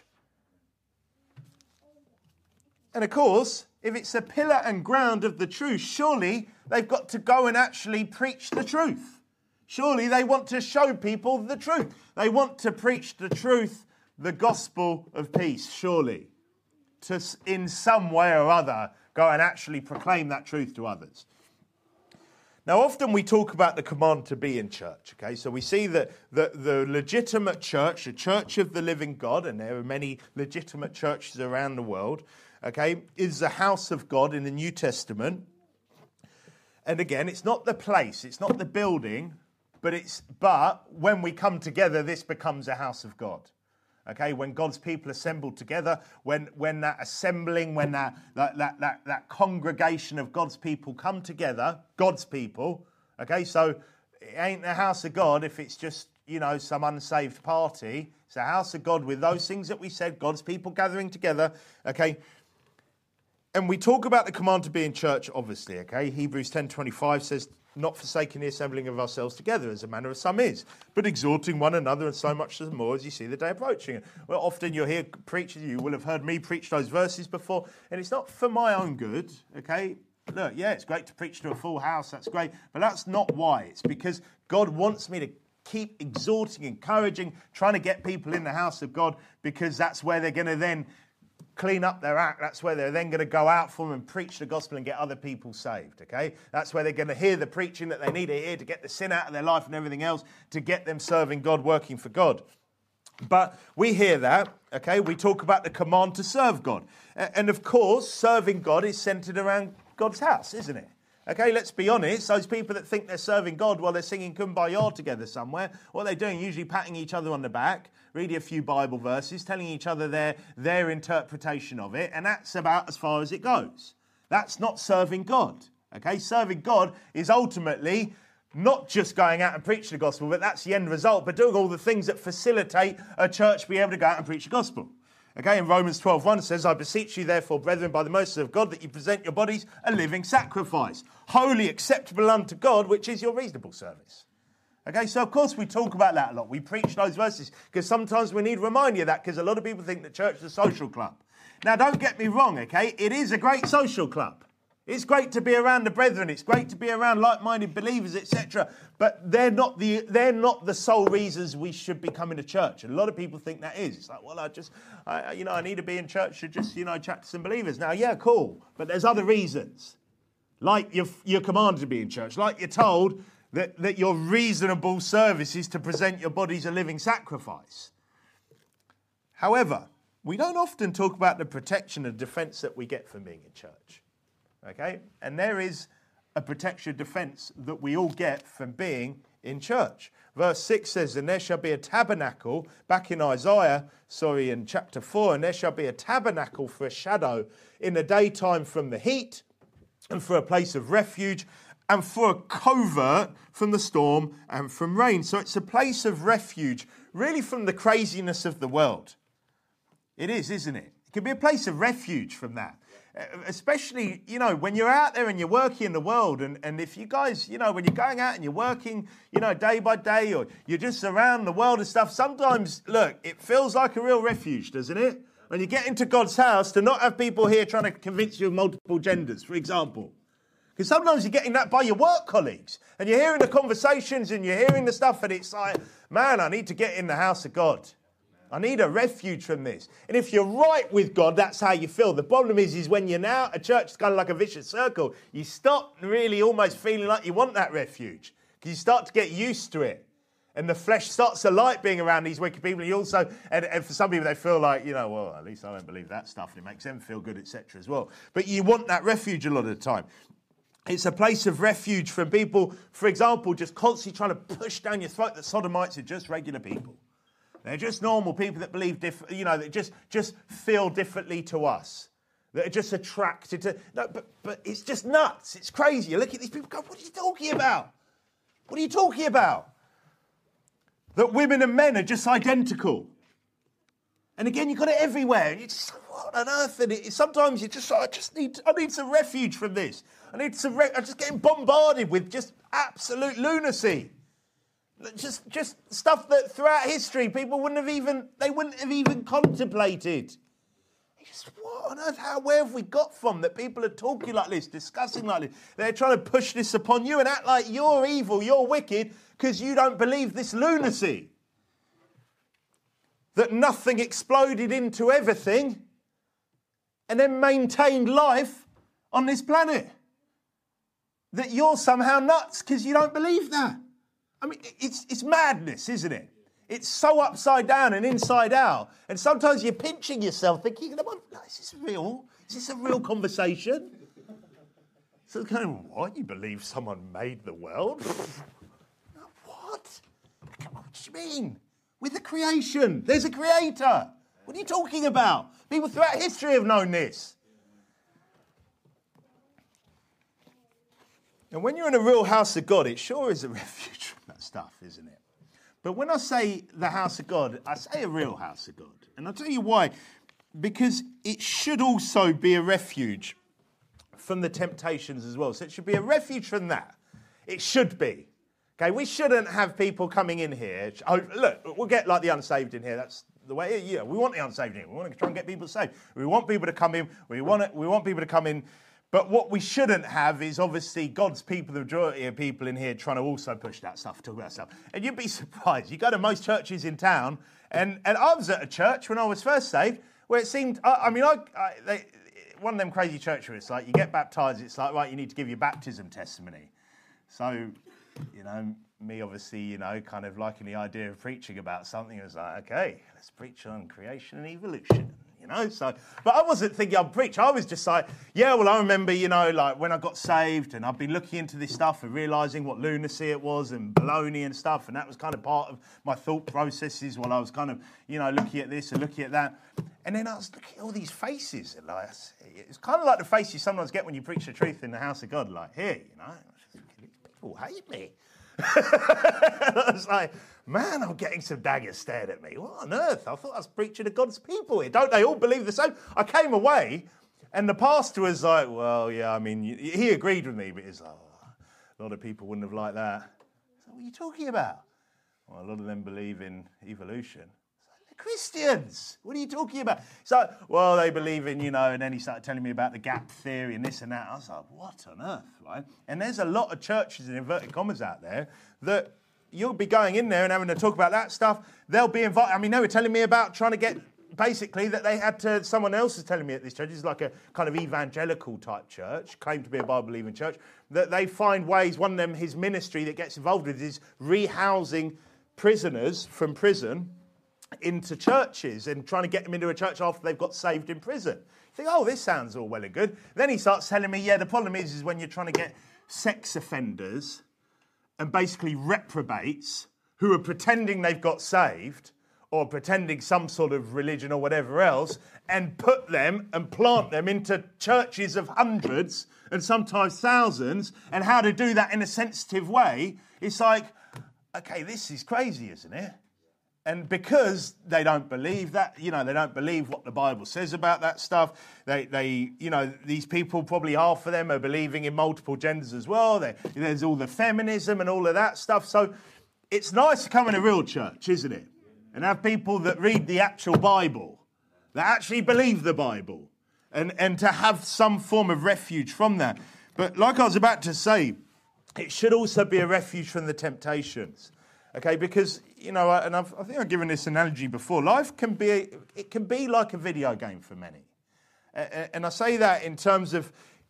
And of course, if it's a pillar and ground of the truth, surely they've got to go and actually preach the truth. Surely they want to show people the truth. They want to preach the truth, the gospel of peace, surely. To, in some way or other, go and actually proclaim that truth to others. Now, often we talk about the command to be in church, okay? So we see that the, the legitimate church, the church of the living God, and there are many legitimate churches around the world, okay, is the house of God in the New Testament. And again, it's not the place, it's not the building, but it's but when we come together, this becomes a house of God. Okay, when God's people assemble together, when when that assembling, when that that that that, that congregation of God's people come together, God's people, okay, so it ain't the house of God if it's just, you know, some unsaved party. It's a house of God with those things that we said, God's people gathering together, okay. And we talk about the command to be in church, obviously, okay? Hebrews ten twenty-five says, not forsaking the assembling of ourselves together, as a manner of some is, but exhorting one another, and so much the more as you see the day approaching. Well, often you'll hear preachers, you will have heard me preach those verses before, and it's not for my own good, okay? Look, yeah, it's great to preach to a full house, that's great, but that's not why. It's because God wants me to keep exhorting, encouraging, trying to get people in the house of God, because that's where they're going to then clean up their act. That's where they're then going to go out for them and preach the gospel and get other people saved, okay? That's where they're going to hear the preaching that they need to hear to get the sin out of their life and everything else, to get them serving God, working for God. But we hear that, okay? We talk about the command to serve God. And of course, serving God is centered around God's house, isn't it? Okay, let's be honest, those people that think they're serving God while they're singing Kumbaya together somewhere, what they're doing, usually patting each other on the back, reading a few Bible verses, telling each other their, their interpretation of it, and that's about as far as it goes. That's not serving God, okay? Serving God is ultimately not just going out and preaching the gospel, but that's the end result, but doing all the things that facilitate a church to be able to go out and preach the gospel. Okay, in Romans twelve one says, I beseech you therefore, brethren, by the mercy of God, that you present your bodies a living sacrifice, holy, acceptable unto God, which is your reasonable service. Okay, so of course we talk about that a lot. We preach those verses because sometimes we need to remind you of that, because a lot of people think that church is a social club. Now, don't get me wrong, okay? It is a great social club. It's great to be around the brethren. It's great to be around like-minded believers, et cetera. But they're not the they're not the sole reasons we should be coming to church. And a lot of people think that is. It's like, well, I just, I, you know, I need to be in church to just, you know, chat to some believers. Now, yeah, cool. But there's other reasons. Like you're, you're commanded to be in church. Like you're told that, that your reasonable service is to present your bodies a living sacrifice. However, we don't often talk about the protection and defense that we get from being in church. Okay, and there is a protection defense that we all get from being in church. Verse six says, and there shall be a tabernacle, back in Isaiah, sorry, in chapter four, and there shall be a tabernacle for a shadow in the daytime from the heat, and for a place of refuge, and for a covert from the storm and from rain. So it's a place of refuge, really from the craziness of the world. It is, isn't it? It can be a place of refuge from that. Especially, you know, when you're out there and you're working in the world, and, and if you guys, you know, when you're going out and you're working, you know, day by day, or you're just around the world and stuff, sometimes, look, it feels like a real refuge, doesn't it? When you get into God's house, to not have people here trying to convince you of multiple genders, for example. Because sometimes you're getting that by your work colleagues, and you're hearing the conversations and you're hearing the stuff, and it's like, man, I need to get in the house of God. I need a refuge from this. And if you're right with God, that's how you feel. The problem is, is when you're now at church, it's kind of like a vicious circle. You stop really almost feeling like you want that refuge, because you start to get used to it. And the flesh starts to like being around these wicked people. And you also, and, and for some people, they feel like, you know, well, at least I don't believe that stuff. And it makes them feel good, et cetera as well. But you want that refuge a lot of the time. It's a place of refuge from people, for example, just constantly trying to push down your throat that Sodomites are just regular people. They're just normal people that believe different, you know, that just, just feel differently to us. That are just attracted to, no, but, but it's just nuts. It's crazy. You look at these people and go, what are you talking about? What are you talking about? That women and men are just identical. And again, you've got it everywhere. And you're just like, what on earth? And it, sometimes you just I just need, I need some refuge from this. I need some, re- I'm just getting bombarded with just absolute lunacy. Just, just stuff that throughout history people wouldn't have even, they wouldn't have even contemplated. Just, what on earth? How, where have we got from that people are talking like this, discussing like this? They're trying to push this upon you and act like you're evil, you're wicked, because you don't believe this lunacy. That nothing exploded into everything and then maintained life on this planet. That you're somehow nuts because you don't believe that. I mean, it's, it's madness, isn't it? It's so upside down and inside out. And sometimes you're pinching yourself thinking, is this real? Is this a real conversation? So kind of, what? You believe someone made the world? What? What do you mean? With the creation. There's a creator. What are you talking about? People throughout history have known this. And when you're in a real house of God, it sure is a refuge from that stuff, isn't it? But when I say the house of God, I say a real house of God. And I'll tell you why. Because it should also be a refuge from the temptations as well. So it should be a refuge from that. It should be. Okay, we shouldn't have people coming in here. Oh, look, we'll get like the unsaved in here. That's the way. Yeah, we want the unsaved in here. We want to try and get people saved. We want people to come in. We want it, we want people to come in. But what we shouldn't have is obviously God's people, the majority of people in here, trying to also push that stuff, talk about stuff. And you'd be surprised. You go to most churches in town, and, and I was at a church when I was first saved, where it seemed, I, I mean, I, I they, one of them crazy churches, it's like you get baptised, it's like, right, you need to give your baptism testimony. So, you know, me obviously, you know, kind of liking the idea of preaching about something, it was like, okay, let's preach on creation and evolution. You know, so, but I wasn't thinking I'd preach. I was just like, yeah, well, I remember, you know, like when I got saved and I've been looking into this stuff and realising what lunacy it was and baloney and stuff. And that was kind of part of my thought processes while I was kind of, you know, looking at this and looking at that. And then I was looking at all these faces. And like, it's kind of like the face you sometimes get when you preach the truth in the house of God. Like, here, you know, people hate me. I was like, man, I'm getting some daggers stared at me. What on earth? I thought I was preaching to God's people here. Don't they all believe the same? I came away, and the pastor was like, well, yeah, I mean, he agreed with me, but he's like, oh, a lot of people wouldn't have liked that. So what are you talking about? Well, a lot of them believe in evolution. Christians, what are you talking about? So, well, they believe in, you know, and then he started telling me about the gap theory and this and that. I was like, what on earth, right? And there's a lot of churches in inverted commas out there that you'll be going in there and having to talk about that stuff. They'll be invited. I mean, they were telling me about trying to get, basically, that they had to, someone else is telling me at this church, this is like a kind of evangelical type church, claimed to be a Bible-believing church, that they find ways, one of them, his ministry that gets involved with is rehousing prisoners from prison into churches and trying to get them into a church after they've got saved in prison. You think, oh, this sounds all well and good. Then he starts telling me, yeah, the problem is, is when you're trying to get sex offenders and basically reprobates who are pretending they've got saved or pretending some sort of religion or whatever else and put them and plant them into churches of hundreds and sometimes thousands, and how to do that in a sensitive way. It's like, okay, this is crazy, isn't it? And because they don't believe that, you know, they don't believe what the Bible says about that stuff. They, they, you know, these people, probably half of them are believing in multiple genders as well. They, there's all the feminism and all of that stuff. So it's nice to come in a real church, isn't it? And have people that read the actual Bible, that actually believe the Bible, and, and to have some form of refuge from that. But like I was about to say, it should also be a refuge from the temptations. Okay, because, you know, and I've, I think I've given this analogy before. Life can be, it can be like a video game for many. And I say that in terms of,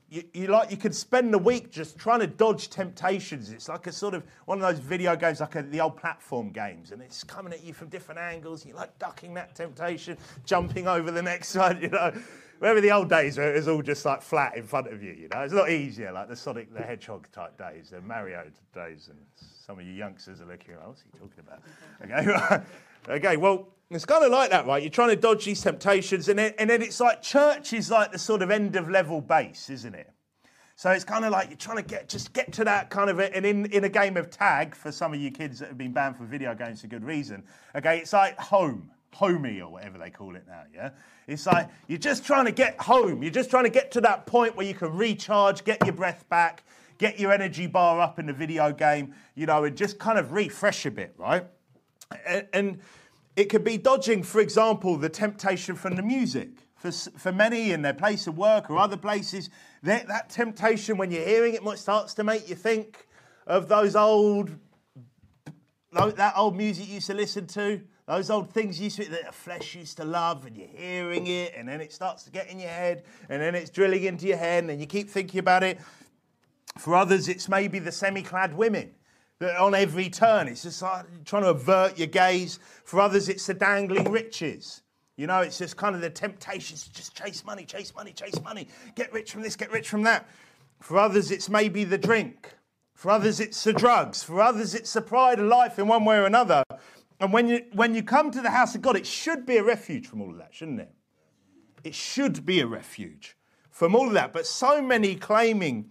you, you like you could spend the week just trying to dodge temptations. It's like a sort of one of those video games, like a, the old platform games, and it's coming at you from different angles. You like ducking that temptation, jumping over the next side. You know, remember the old days where it was all just like flat in front of you. You know, it's a lot easier, like the Sonic the Hedgehog type days, the Mario days, and some of you youngsters are looking. Oh, what's he talking about? Okay, okay, well. It's kind of like that, right? You're trying to dodge these temptations, and then, and then it's like church is like the sort of end-of-level base, isn't it? So it's kind of like you're trying to get just get to that kind of, a, and in, in a game of tag, for some of you kids that have been banned from video games for good reason, okay, it's like home, homey or whatever they call it now, yeah? It's like you're just trying to get home. You're just trying to get to that point where you can recharge, get your breath back, get your energy bar up in the video game, you know, and just kind of refresh a bit, right? And... and it could be dodging, for example, the temptation from the music. For, for many in their place of work or other places, that, that temptation, when you're hearing it, might starts to make you think of those old, that old music you used to listen to, those old things you used to, that the flesh used to love, and you're hearing it, and then it starts to get in your head, and then it's drilling into your head, and then you keep thinking about it. For others, it's maybe the semi-clad women. That on every turn, it's just like trying to avert your gaze. For others, it's the dangling riches. You know, it's just kind of the temptations to just chase money, chase money, chase money. Get rich from this, get rich from that. For others, it's maybe the drink. For others, it's the drugs. For others, it's the pride of life in one way or another. And when you when you come to the house of God, it should be a refuge from all of that, shouldn't it? It should be a refuge from all of that. But so many claiming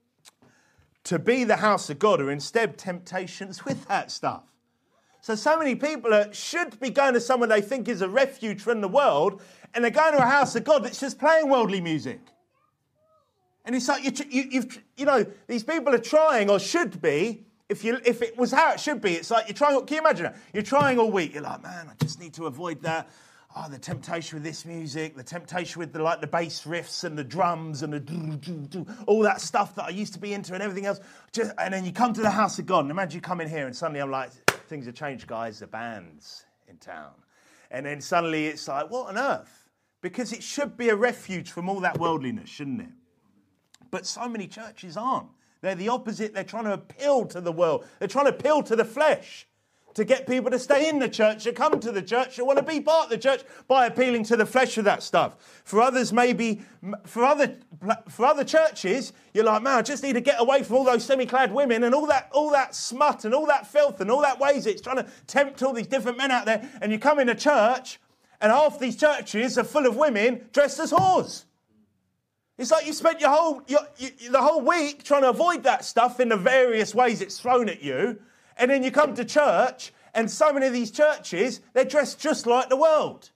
to be the house of God are instead temptations with that stuff. So, so many people are, should be going to somewhere they think is a refuge from the world, and they're going to a house of God that's just playing worldly music. And it's like, you, you, you've, you know, these people are trying, or should be, if you if it was how it should be, it's like you're trying, can you imagine that? You're trying all week, you're like, man, I just need to avoid that. Oh, the temptation with this music, the temptation with the like the bass riffs and the drums and the doo, doo, doo, all that stuff that I used to be into and everything else. Just, and then you come to the house of God, and imagine you come in here and suddenly I'm like, things have changed, guys, the band's in town. And then suddenly it's like, what on earth? Because it should be a refuge from all that worldliness, shouldn't it? But so many churches aren't. They're the opposite. They're trying to appeal to the world. They're trying to appeal to the flesh, to get people to stay in the church, to come to the church, to want to be part of the church by appealing to the flesh of that stuff. For others, maybe, for other for other churches, you're like, man, I just need to get away from all those semi-clad women and all that all that smut and all that filth and all that ways it's trying to tempt all these different men out there. And you come in a church, and half these churches are full of women dressed as whores. It's like you spent your whole your, your, the whole week trying to avoid that stuff in the various ways it's thrown at you. And then you come to church, and so many of these churches, they're dressed just like the world.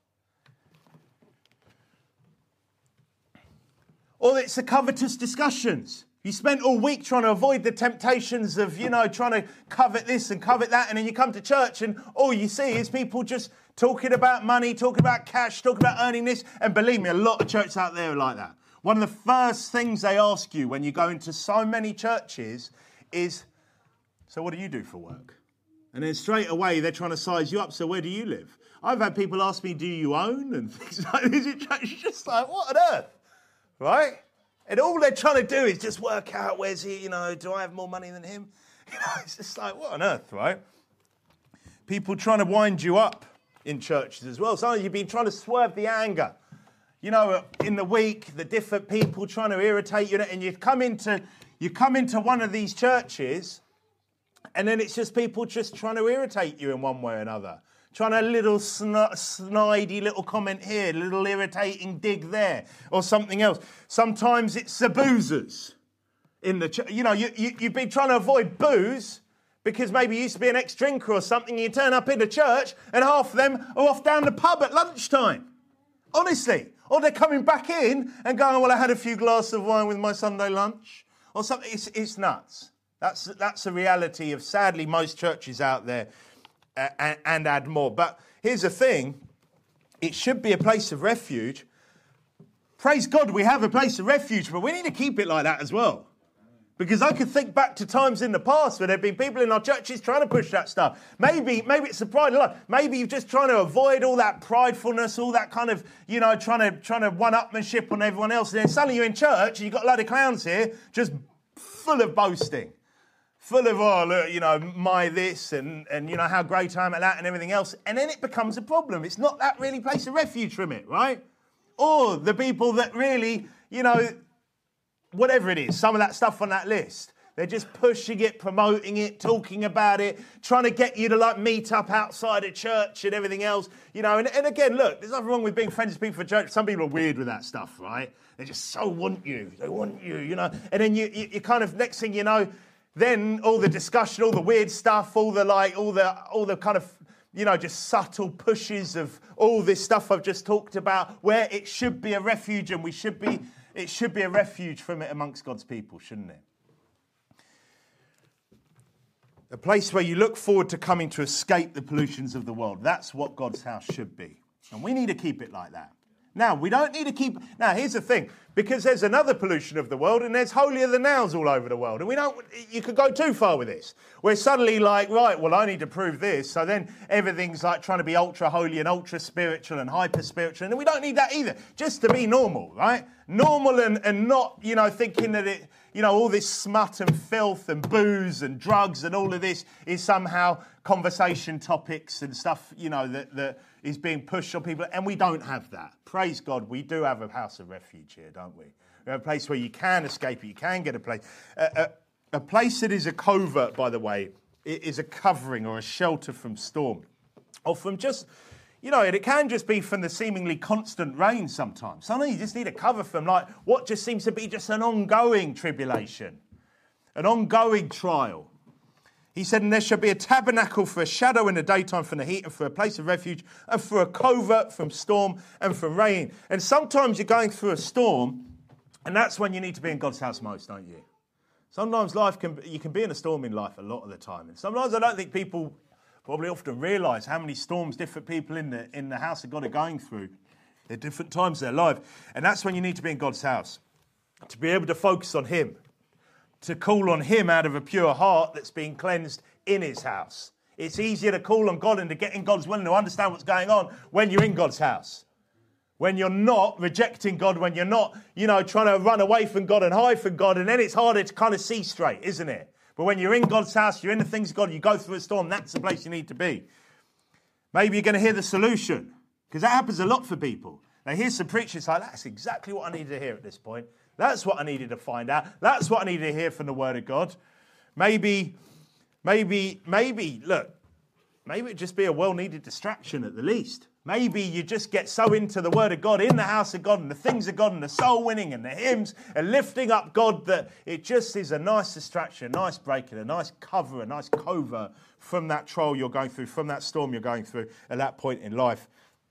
Or it's the covetous discussions. You spent all week trying to avoid the temptations of, you know, trying to covet this and covet that, and then you come to church, and all you see is people just talking about money, talking about cash, talking about earning this. And believe me, a lot of churches out there are like that. One of the first things they ask you when you go into so many churches is, so what do you do for work? And then straight away, they're trying to size you up. So where do you live? I've had people ask me, do you own? And things like this. It's just like, what on earth? Right? And all they're trying to do is just work out, where's he, you know, do I have more money than him? You know, it's just like, what on earth, right? People trying to wind you up in churches as well. Some of you have been trying to swerve the anger. You know, in the week, the different people trying to irritate you. And you come into, you come into one of these churches, and then it's just people just trying to irritate you in one way or another. Trying a little sn- snidey little comment here, a little irritating dig there, or something else. Sometimes it's the boozers in the church. You know, you, you, you've been trying to avoid booze because maybe you used to be an ex-drinker or something. You turn up into church and half of them are off down the pub at lunchtime. Honestly. Or they're coming back in and going, well, I had a few glasses of wine with my Sunday lunch. Or something. It's, it's nuts. That's that's a reality of, sadly, most churches out there, uh, and, and add more. But here's the thing. It should be a place of refuge. Praise God, we have a place of refuge, but we need to keep it like that as well. Because I could think back to times in the past where there have been people in our churches trying to push that stuff. Maybe maybe it's the pride of life. Maybe you're just trying to avoid all that pridefulness, all that kind of, you know, trying to trying to one-upmanship on everyone else. And then suddenly you're in church and you've got a load of clowns here just full of boasting. Full of, oh, look, you know, my this and, and, you know, how great I am at that and everything else. And then it becomes a problem. It's not that really place of refuge from it, right? Or the people that really, you know, whatever it is, some of that stuff on that list, they're just pushing it, promoting it, talking about it, trying to get you to like meet up outside of church and everything else, you know. And, and again, look, there's nothing wrong with being friends with people for church. Some people are weird with that stuff, right? They just so want you. They want you, you know. And then you, you, you kind of, next thing you know, then all the discussion, all the weird stuff, all the like, all the, all the kind of, you know, just subtle pushes of all this stuff I've just talked about, where it should be a refuge, and we should be, it should be a refuge from it amongst God's people, shouldn't it? A place where you look forward to coming to escape the pollutions of the world. That's what God's house should be. And we need to keep it like that. Now, we don't need to keep... Now, here's the thing. Because there's another pollution of the world, and there's holier than nows all over the world. And we don't... You could go too far with this. We're suddenly like, right, well, I need to prove this. So then everything's like trying to be ultra holy and ultra spiritual and hyper spiritual. And we don't need that either. Just to be normal, right? Normal and, and not, you know, thinking that it... You know, all this smut and filth and booze and drugs and all of this is somehow conversation topics and stuff, you know, that, that is being pushed on people. And we don't have that. Praise God, we do have a house of refuge here, don't we? We have a place where you can escape it, you can get a place. A, a, a place that is a covert, by the way, it is a covering or a shelter from storm. Or from just... You know, it can just be from the seemingly constant rain sometimes. Sometimes you just need a cover from like what just seems to be just an ongoing tribulation, an ongoing trial. He said, and there shall be a tabernacle for a shadow in the daytime from the heat, and for a place of refuge, and for a covert from storm and from rain. And sometimes you're going through a storm, and that's when you need to be in God's house most, don't you? Sometimes life can, you can be in a storm in life a lot of the time. And sometimes I don't think people... probably often realise how many storms different people in the in the house of God are going through at different times of their life. And that's when you need to be in God's house, to be able to focus on Him, to call on Him out of a pure heart that's been cleansed in His house. It's easier to call on God and to get in God's will and to understand what's going on when you're in God's house. When you're not rejecting God, when you're not, you know, trying to run away from God and hide from God, and then it's harder to kind of see straight, isn't it? But when you're in God's house, you're in the things of God, you go through a storm, that's the place you need to be. Maybe you're going to hear the solution, because that happens a lot for people. They hear some preachers like, that's exactly what I needed to hear at this point. That's what I needed to find out. That's what I needed to hear from the Word of God. Maybe, maybe, maybe, look, maybe it'd just be a well-needed distraction at the least. Maybe you just get so into the Word of God, in the house of God, and the things of God, and the soul winning, and the hymns, and lifting up God, that it just is a nice distraction, a nice break, and a nice cover, a nice covert from that trial you're going through, from that storm you're going through at that point in life.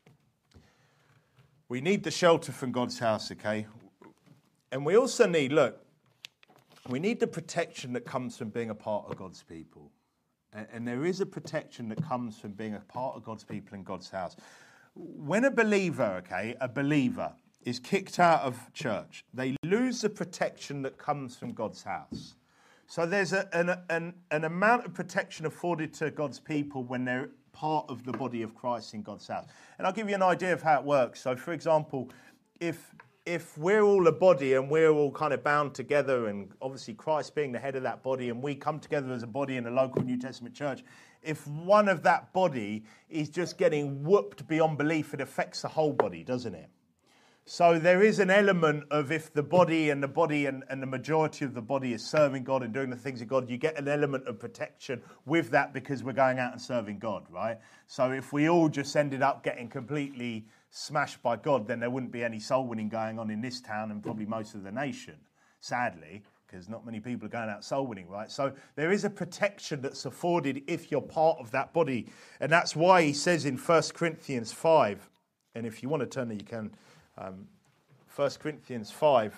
We need the shelter from God's house, okay? And we also need, look, we need the protection that comes from being a part of God's people. And there is a protection that comes from being a part of God's people in God's house. When a believer, okay, a believer is kicked out of church, they lose the protection that comes from God's house. So there's a, an, an, an amount of protection afforded to God's people when they're part of the body of Christ in God's house. And I'll give you an idea of how it works. So, for example, if... If we're all a body and we're all kind of bound together, and obviously Christ being the head of that body, and we come together as a body in a local New Testament church, if one of that body is just getting whooped beyond belief, it affects the whole body, doesn't it? So there is an element of, if the body and the body and, and the majority of the body is serving God and doing the things of God, you get an element of protection with that because we're going out and serving God, right? So if we all just ended up getting completely smashed by God, then there wouldn't be any soul winning going on in this town and probably most of the nation, sadly, because not many people are going out soul winning, right? So there is a protection that's afforded if you're part of that body. And that's why he says in First Corinthians five, and if you want to turn there, you can. Um, First Corinthians five,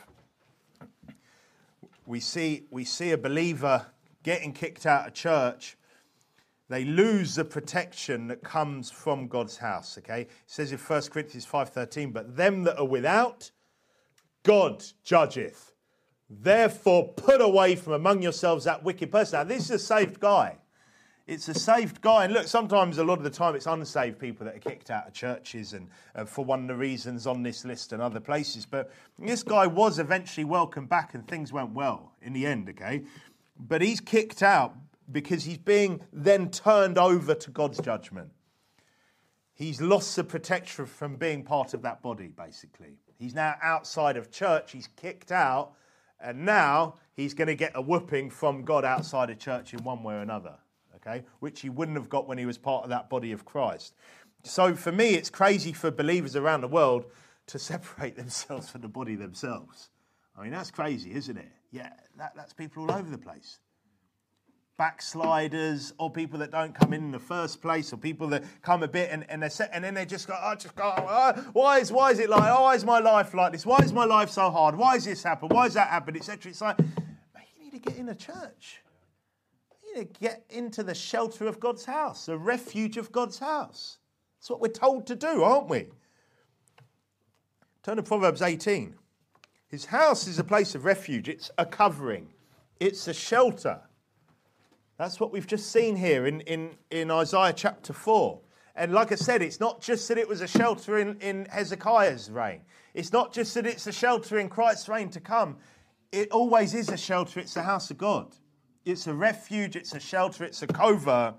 we see, we see a believer getting kicked out of church. They lose the protection that comes from God's house, okay? It says in First Corinthians five thirteen, but them that are without, God judgeth. Therefore, put away from among yourselves that wicked person. Now, this is a saved guy. It's a saved guy. And look, sometimes, a lot of the time, it's unsaved people that are kicked out of churches and uh, for one of the reasons on this list and other places. But this guy was eventually welcomed back and things went well in the end, okay? But he's kicked out because he's being then turned over to God's judgment. He's lost the protection from being part of that body, basically. He's now outside of church. He's kicked out. And now he's going to get a whooping from God outside of church in one way or another, okay? Which he wouldn't have got when he was part of that body of Christ. So for me, it's crazy for believers around the world to separate themselves from the body themselves. I mean, that's crazy, isn't it? Yeah, that, that's people all over the place. Backsliders, or people that don't come in in the first place, or people that come a bit and, and, set, and then they just go, oh, just go oh, why, is, why is it like, oh, why is my life like this? Why is my life so hard? Why has this happened? Why has that happened? Et cetera. It's like, man, you need to get in a church. You need to get into the shelter of God's house, the refuge of God's house. That's what we're told to do, aren't we? Turn to Proverbs eighteen. His house is a place of refuge. It's a covering. It's a shelter. That's what we've just seen here in, in, in Isaiah chapter four. And like I said, it's not just that it was a shelter in, in Hezekiah's reign. It's not just that it's a shelter in Christ's reign to come. It always is a shelter. It's the house of God. It's a refuge. It's a shelter. It's a covert.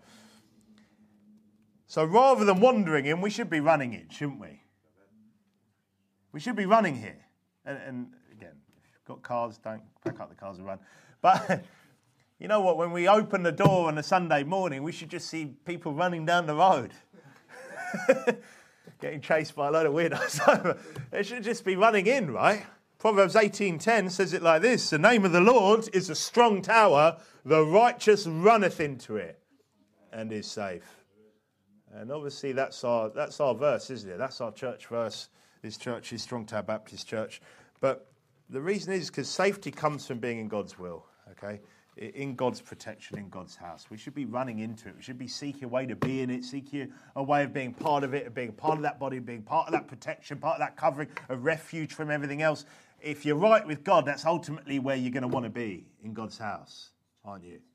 So rather than wandering in, we should be running in, shouldn't we? We should be running here. And, and again, if you've got cars, don't pack up the cars and run. But you know what? When we open the door on a Sunday morning, we should just see people running down the road. Getting chased by a load of weirdos. They should just be running in, right? Proverbs eighteen ten says it like this. The name of the Lord is a strong tower. The righteous runneth into it and is safe. And obviously that's our that's our verse, isn't it? That's our church verse. This church is Strong Tower Baptist Church. But the reason is because safety comes from being in God's will, okay? In God's protection, in God's house. We should be running into it. We should be seeking a way to be in it, seeking a way of being part of it, of being part of that body, being part of that protection, part of that covering, a refuge from everything else. If you're right with God, that's ultimately where you're going to want to be, in God's house, aren't you?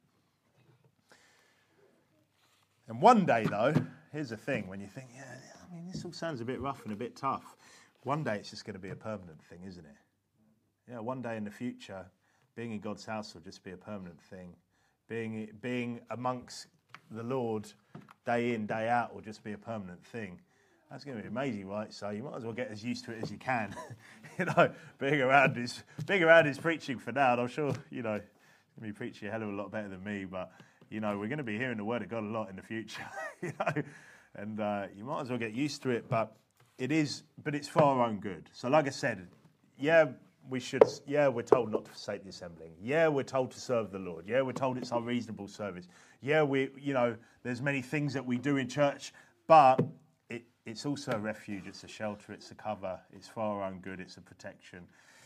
And one day, though, here's the thing. When you think, yeah, I mean, this all sounds a bit rough and a bit tough. One day it's just going to be a permanent thing, isn't it? Yeah, one day in the future, being in God's house will just be a permanent thing. Being being amongst the Lord day in, day out will just be a permanent thing. That's going to be amazing, right? So you might as well get as used to it as you can. you know, being around his being around his preaching for now. And I'm sure you know he's going to be preaching a hell of a lot better than me. But you know, we're going to be hearing the word of God a lot in the future. you know, and uh, you might as well get used to it. But it is, but it's for our own good. So, like I said, yeah. We should, yeah, we're told not to forsake the assembling. Yeah, we're told to serve the Lord. Yeah, we're told it's our reasonable service. Yeah, we, you know, there's many things that we do in church, but it, it's also a refuge. It's a shelter. It's a cover. It's for our own good. It's a protection.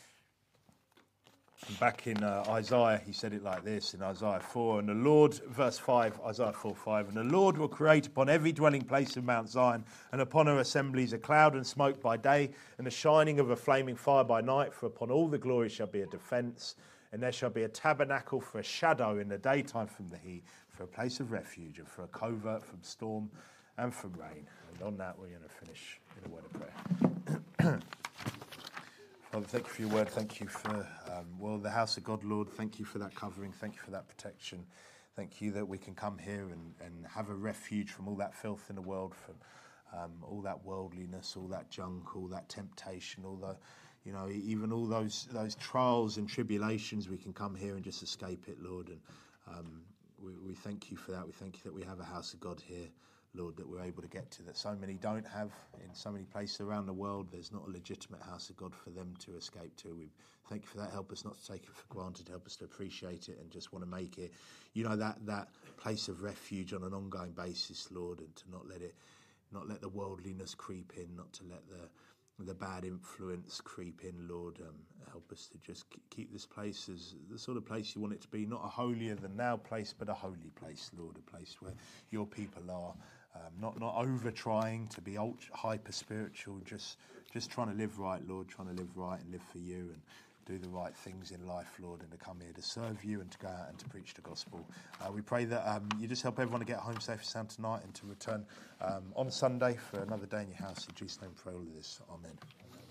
And back in uh, Isaiah, he said it like this in Isaiah four, and the Lord, verse five, Isaiah four, five, and the Lord will create upon every dwelling place of Mount Zion and upon her assemblies a cloud and smoke by day and the shining of a flaming fire by night, for upon all the glory shall be a defence, and there shall be a tabernacle for a shadow in the daytime from the heat, for a place of refuge and for a covert from storm and from rain. And on that, we're going to finish in a word of prayer. Father, thank you for your word. Thank you for, um, well, the house of God, Lord. Thank you for that covering. Thank you for that protection. Thank you that we can come here and, and have a refuge from all that filth in the world, from um, all that worldliness, all that junk, all that temptation, all the, you know, even all those those trials and tribulations. We can come here and just escape it, Lord. And um, we, we thank you for that. We thank you that we have a house of God here, Lord, that we're able to get to, that so many don't have in so many places around the world. There's not a legitimate house of God for them to escape to. We thank you for that. Help us not to take it for granted. Help us to appreciate it and just want to make it, you know, that that place of refuge on an ongoing basis, Lord, and to not let it, not let the worldliness creep in, not to let the the bad influence creep in, Lord. Um, help us to just keep this place as the sort of place you want it to be, not a holier than thou place, but a holy place, Lord, a place where your people are. Um, not not over trying to be ultra hyper spiritual, just just trying to live right, Lord, trying to live right and live for you. And do the right things in life, Lord, and to come here to serve you and to go out and to preach the gospel. Uh, we pray that um, you just help everyone to get home safe and sound tonight and to return um, on Sunday for another day in your house. In Jesus' name, we pray all of this. Amen.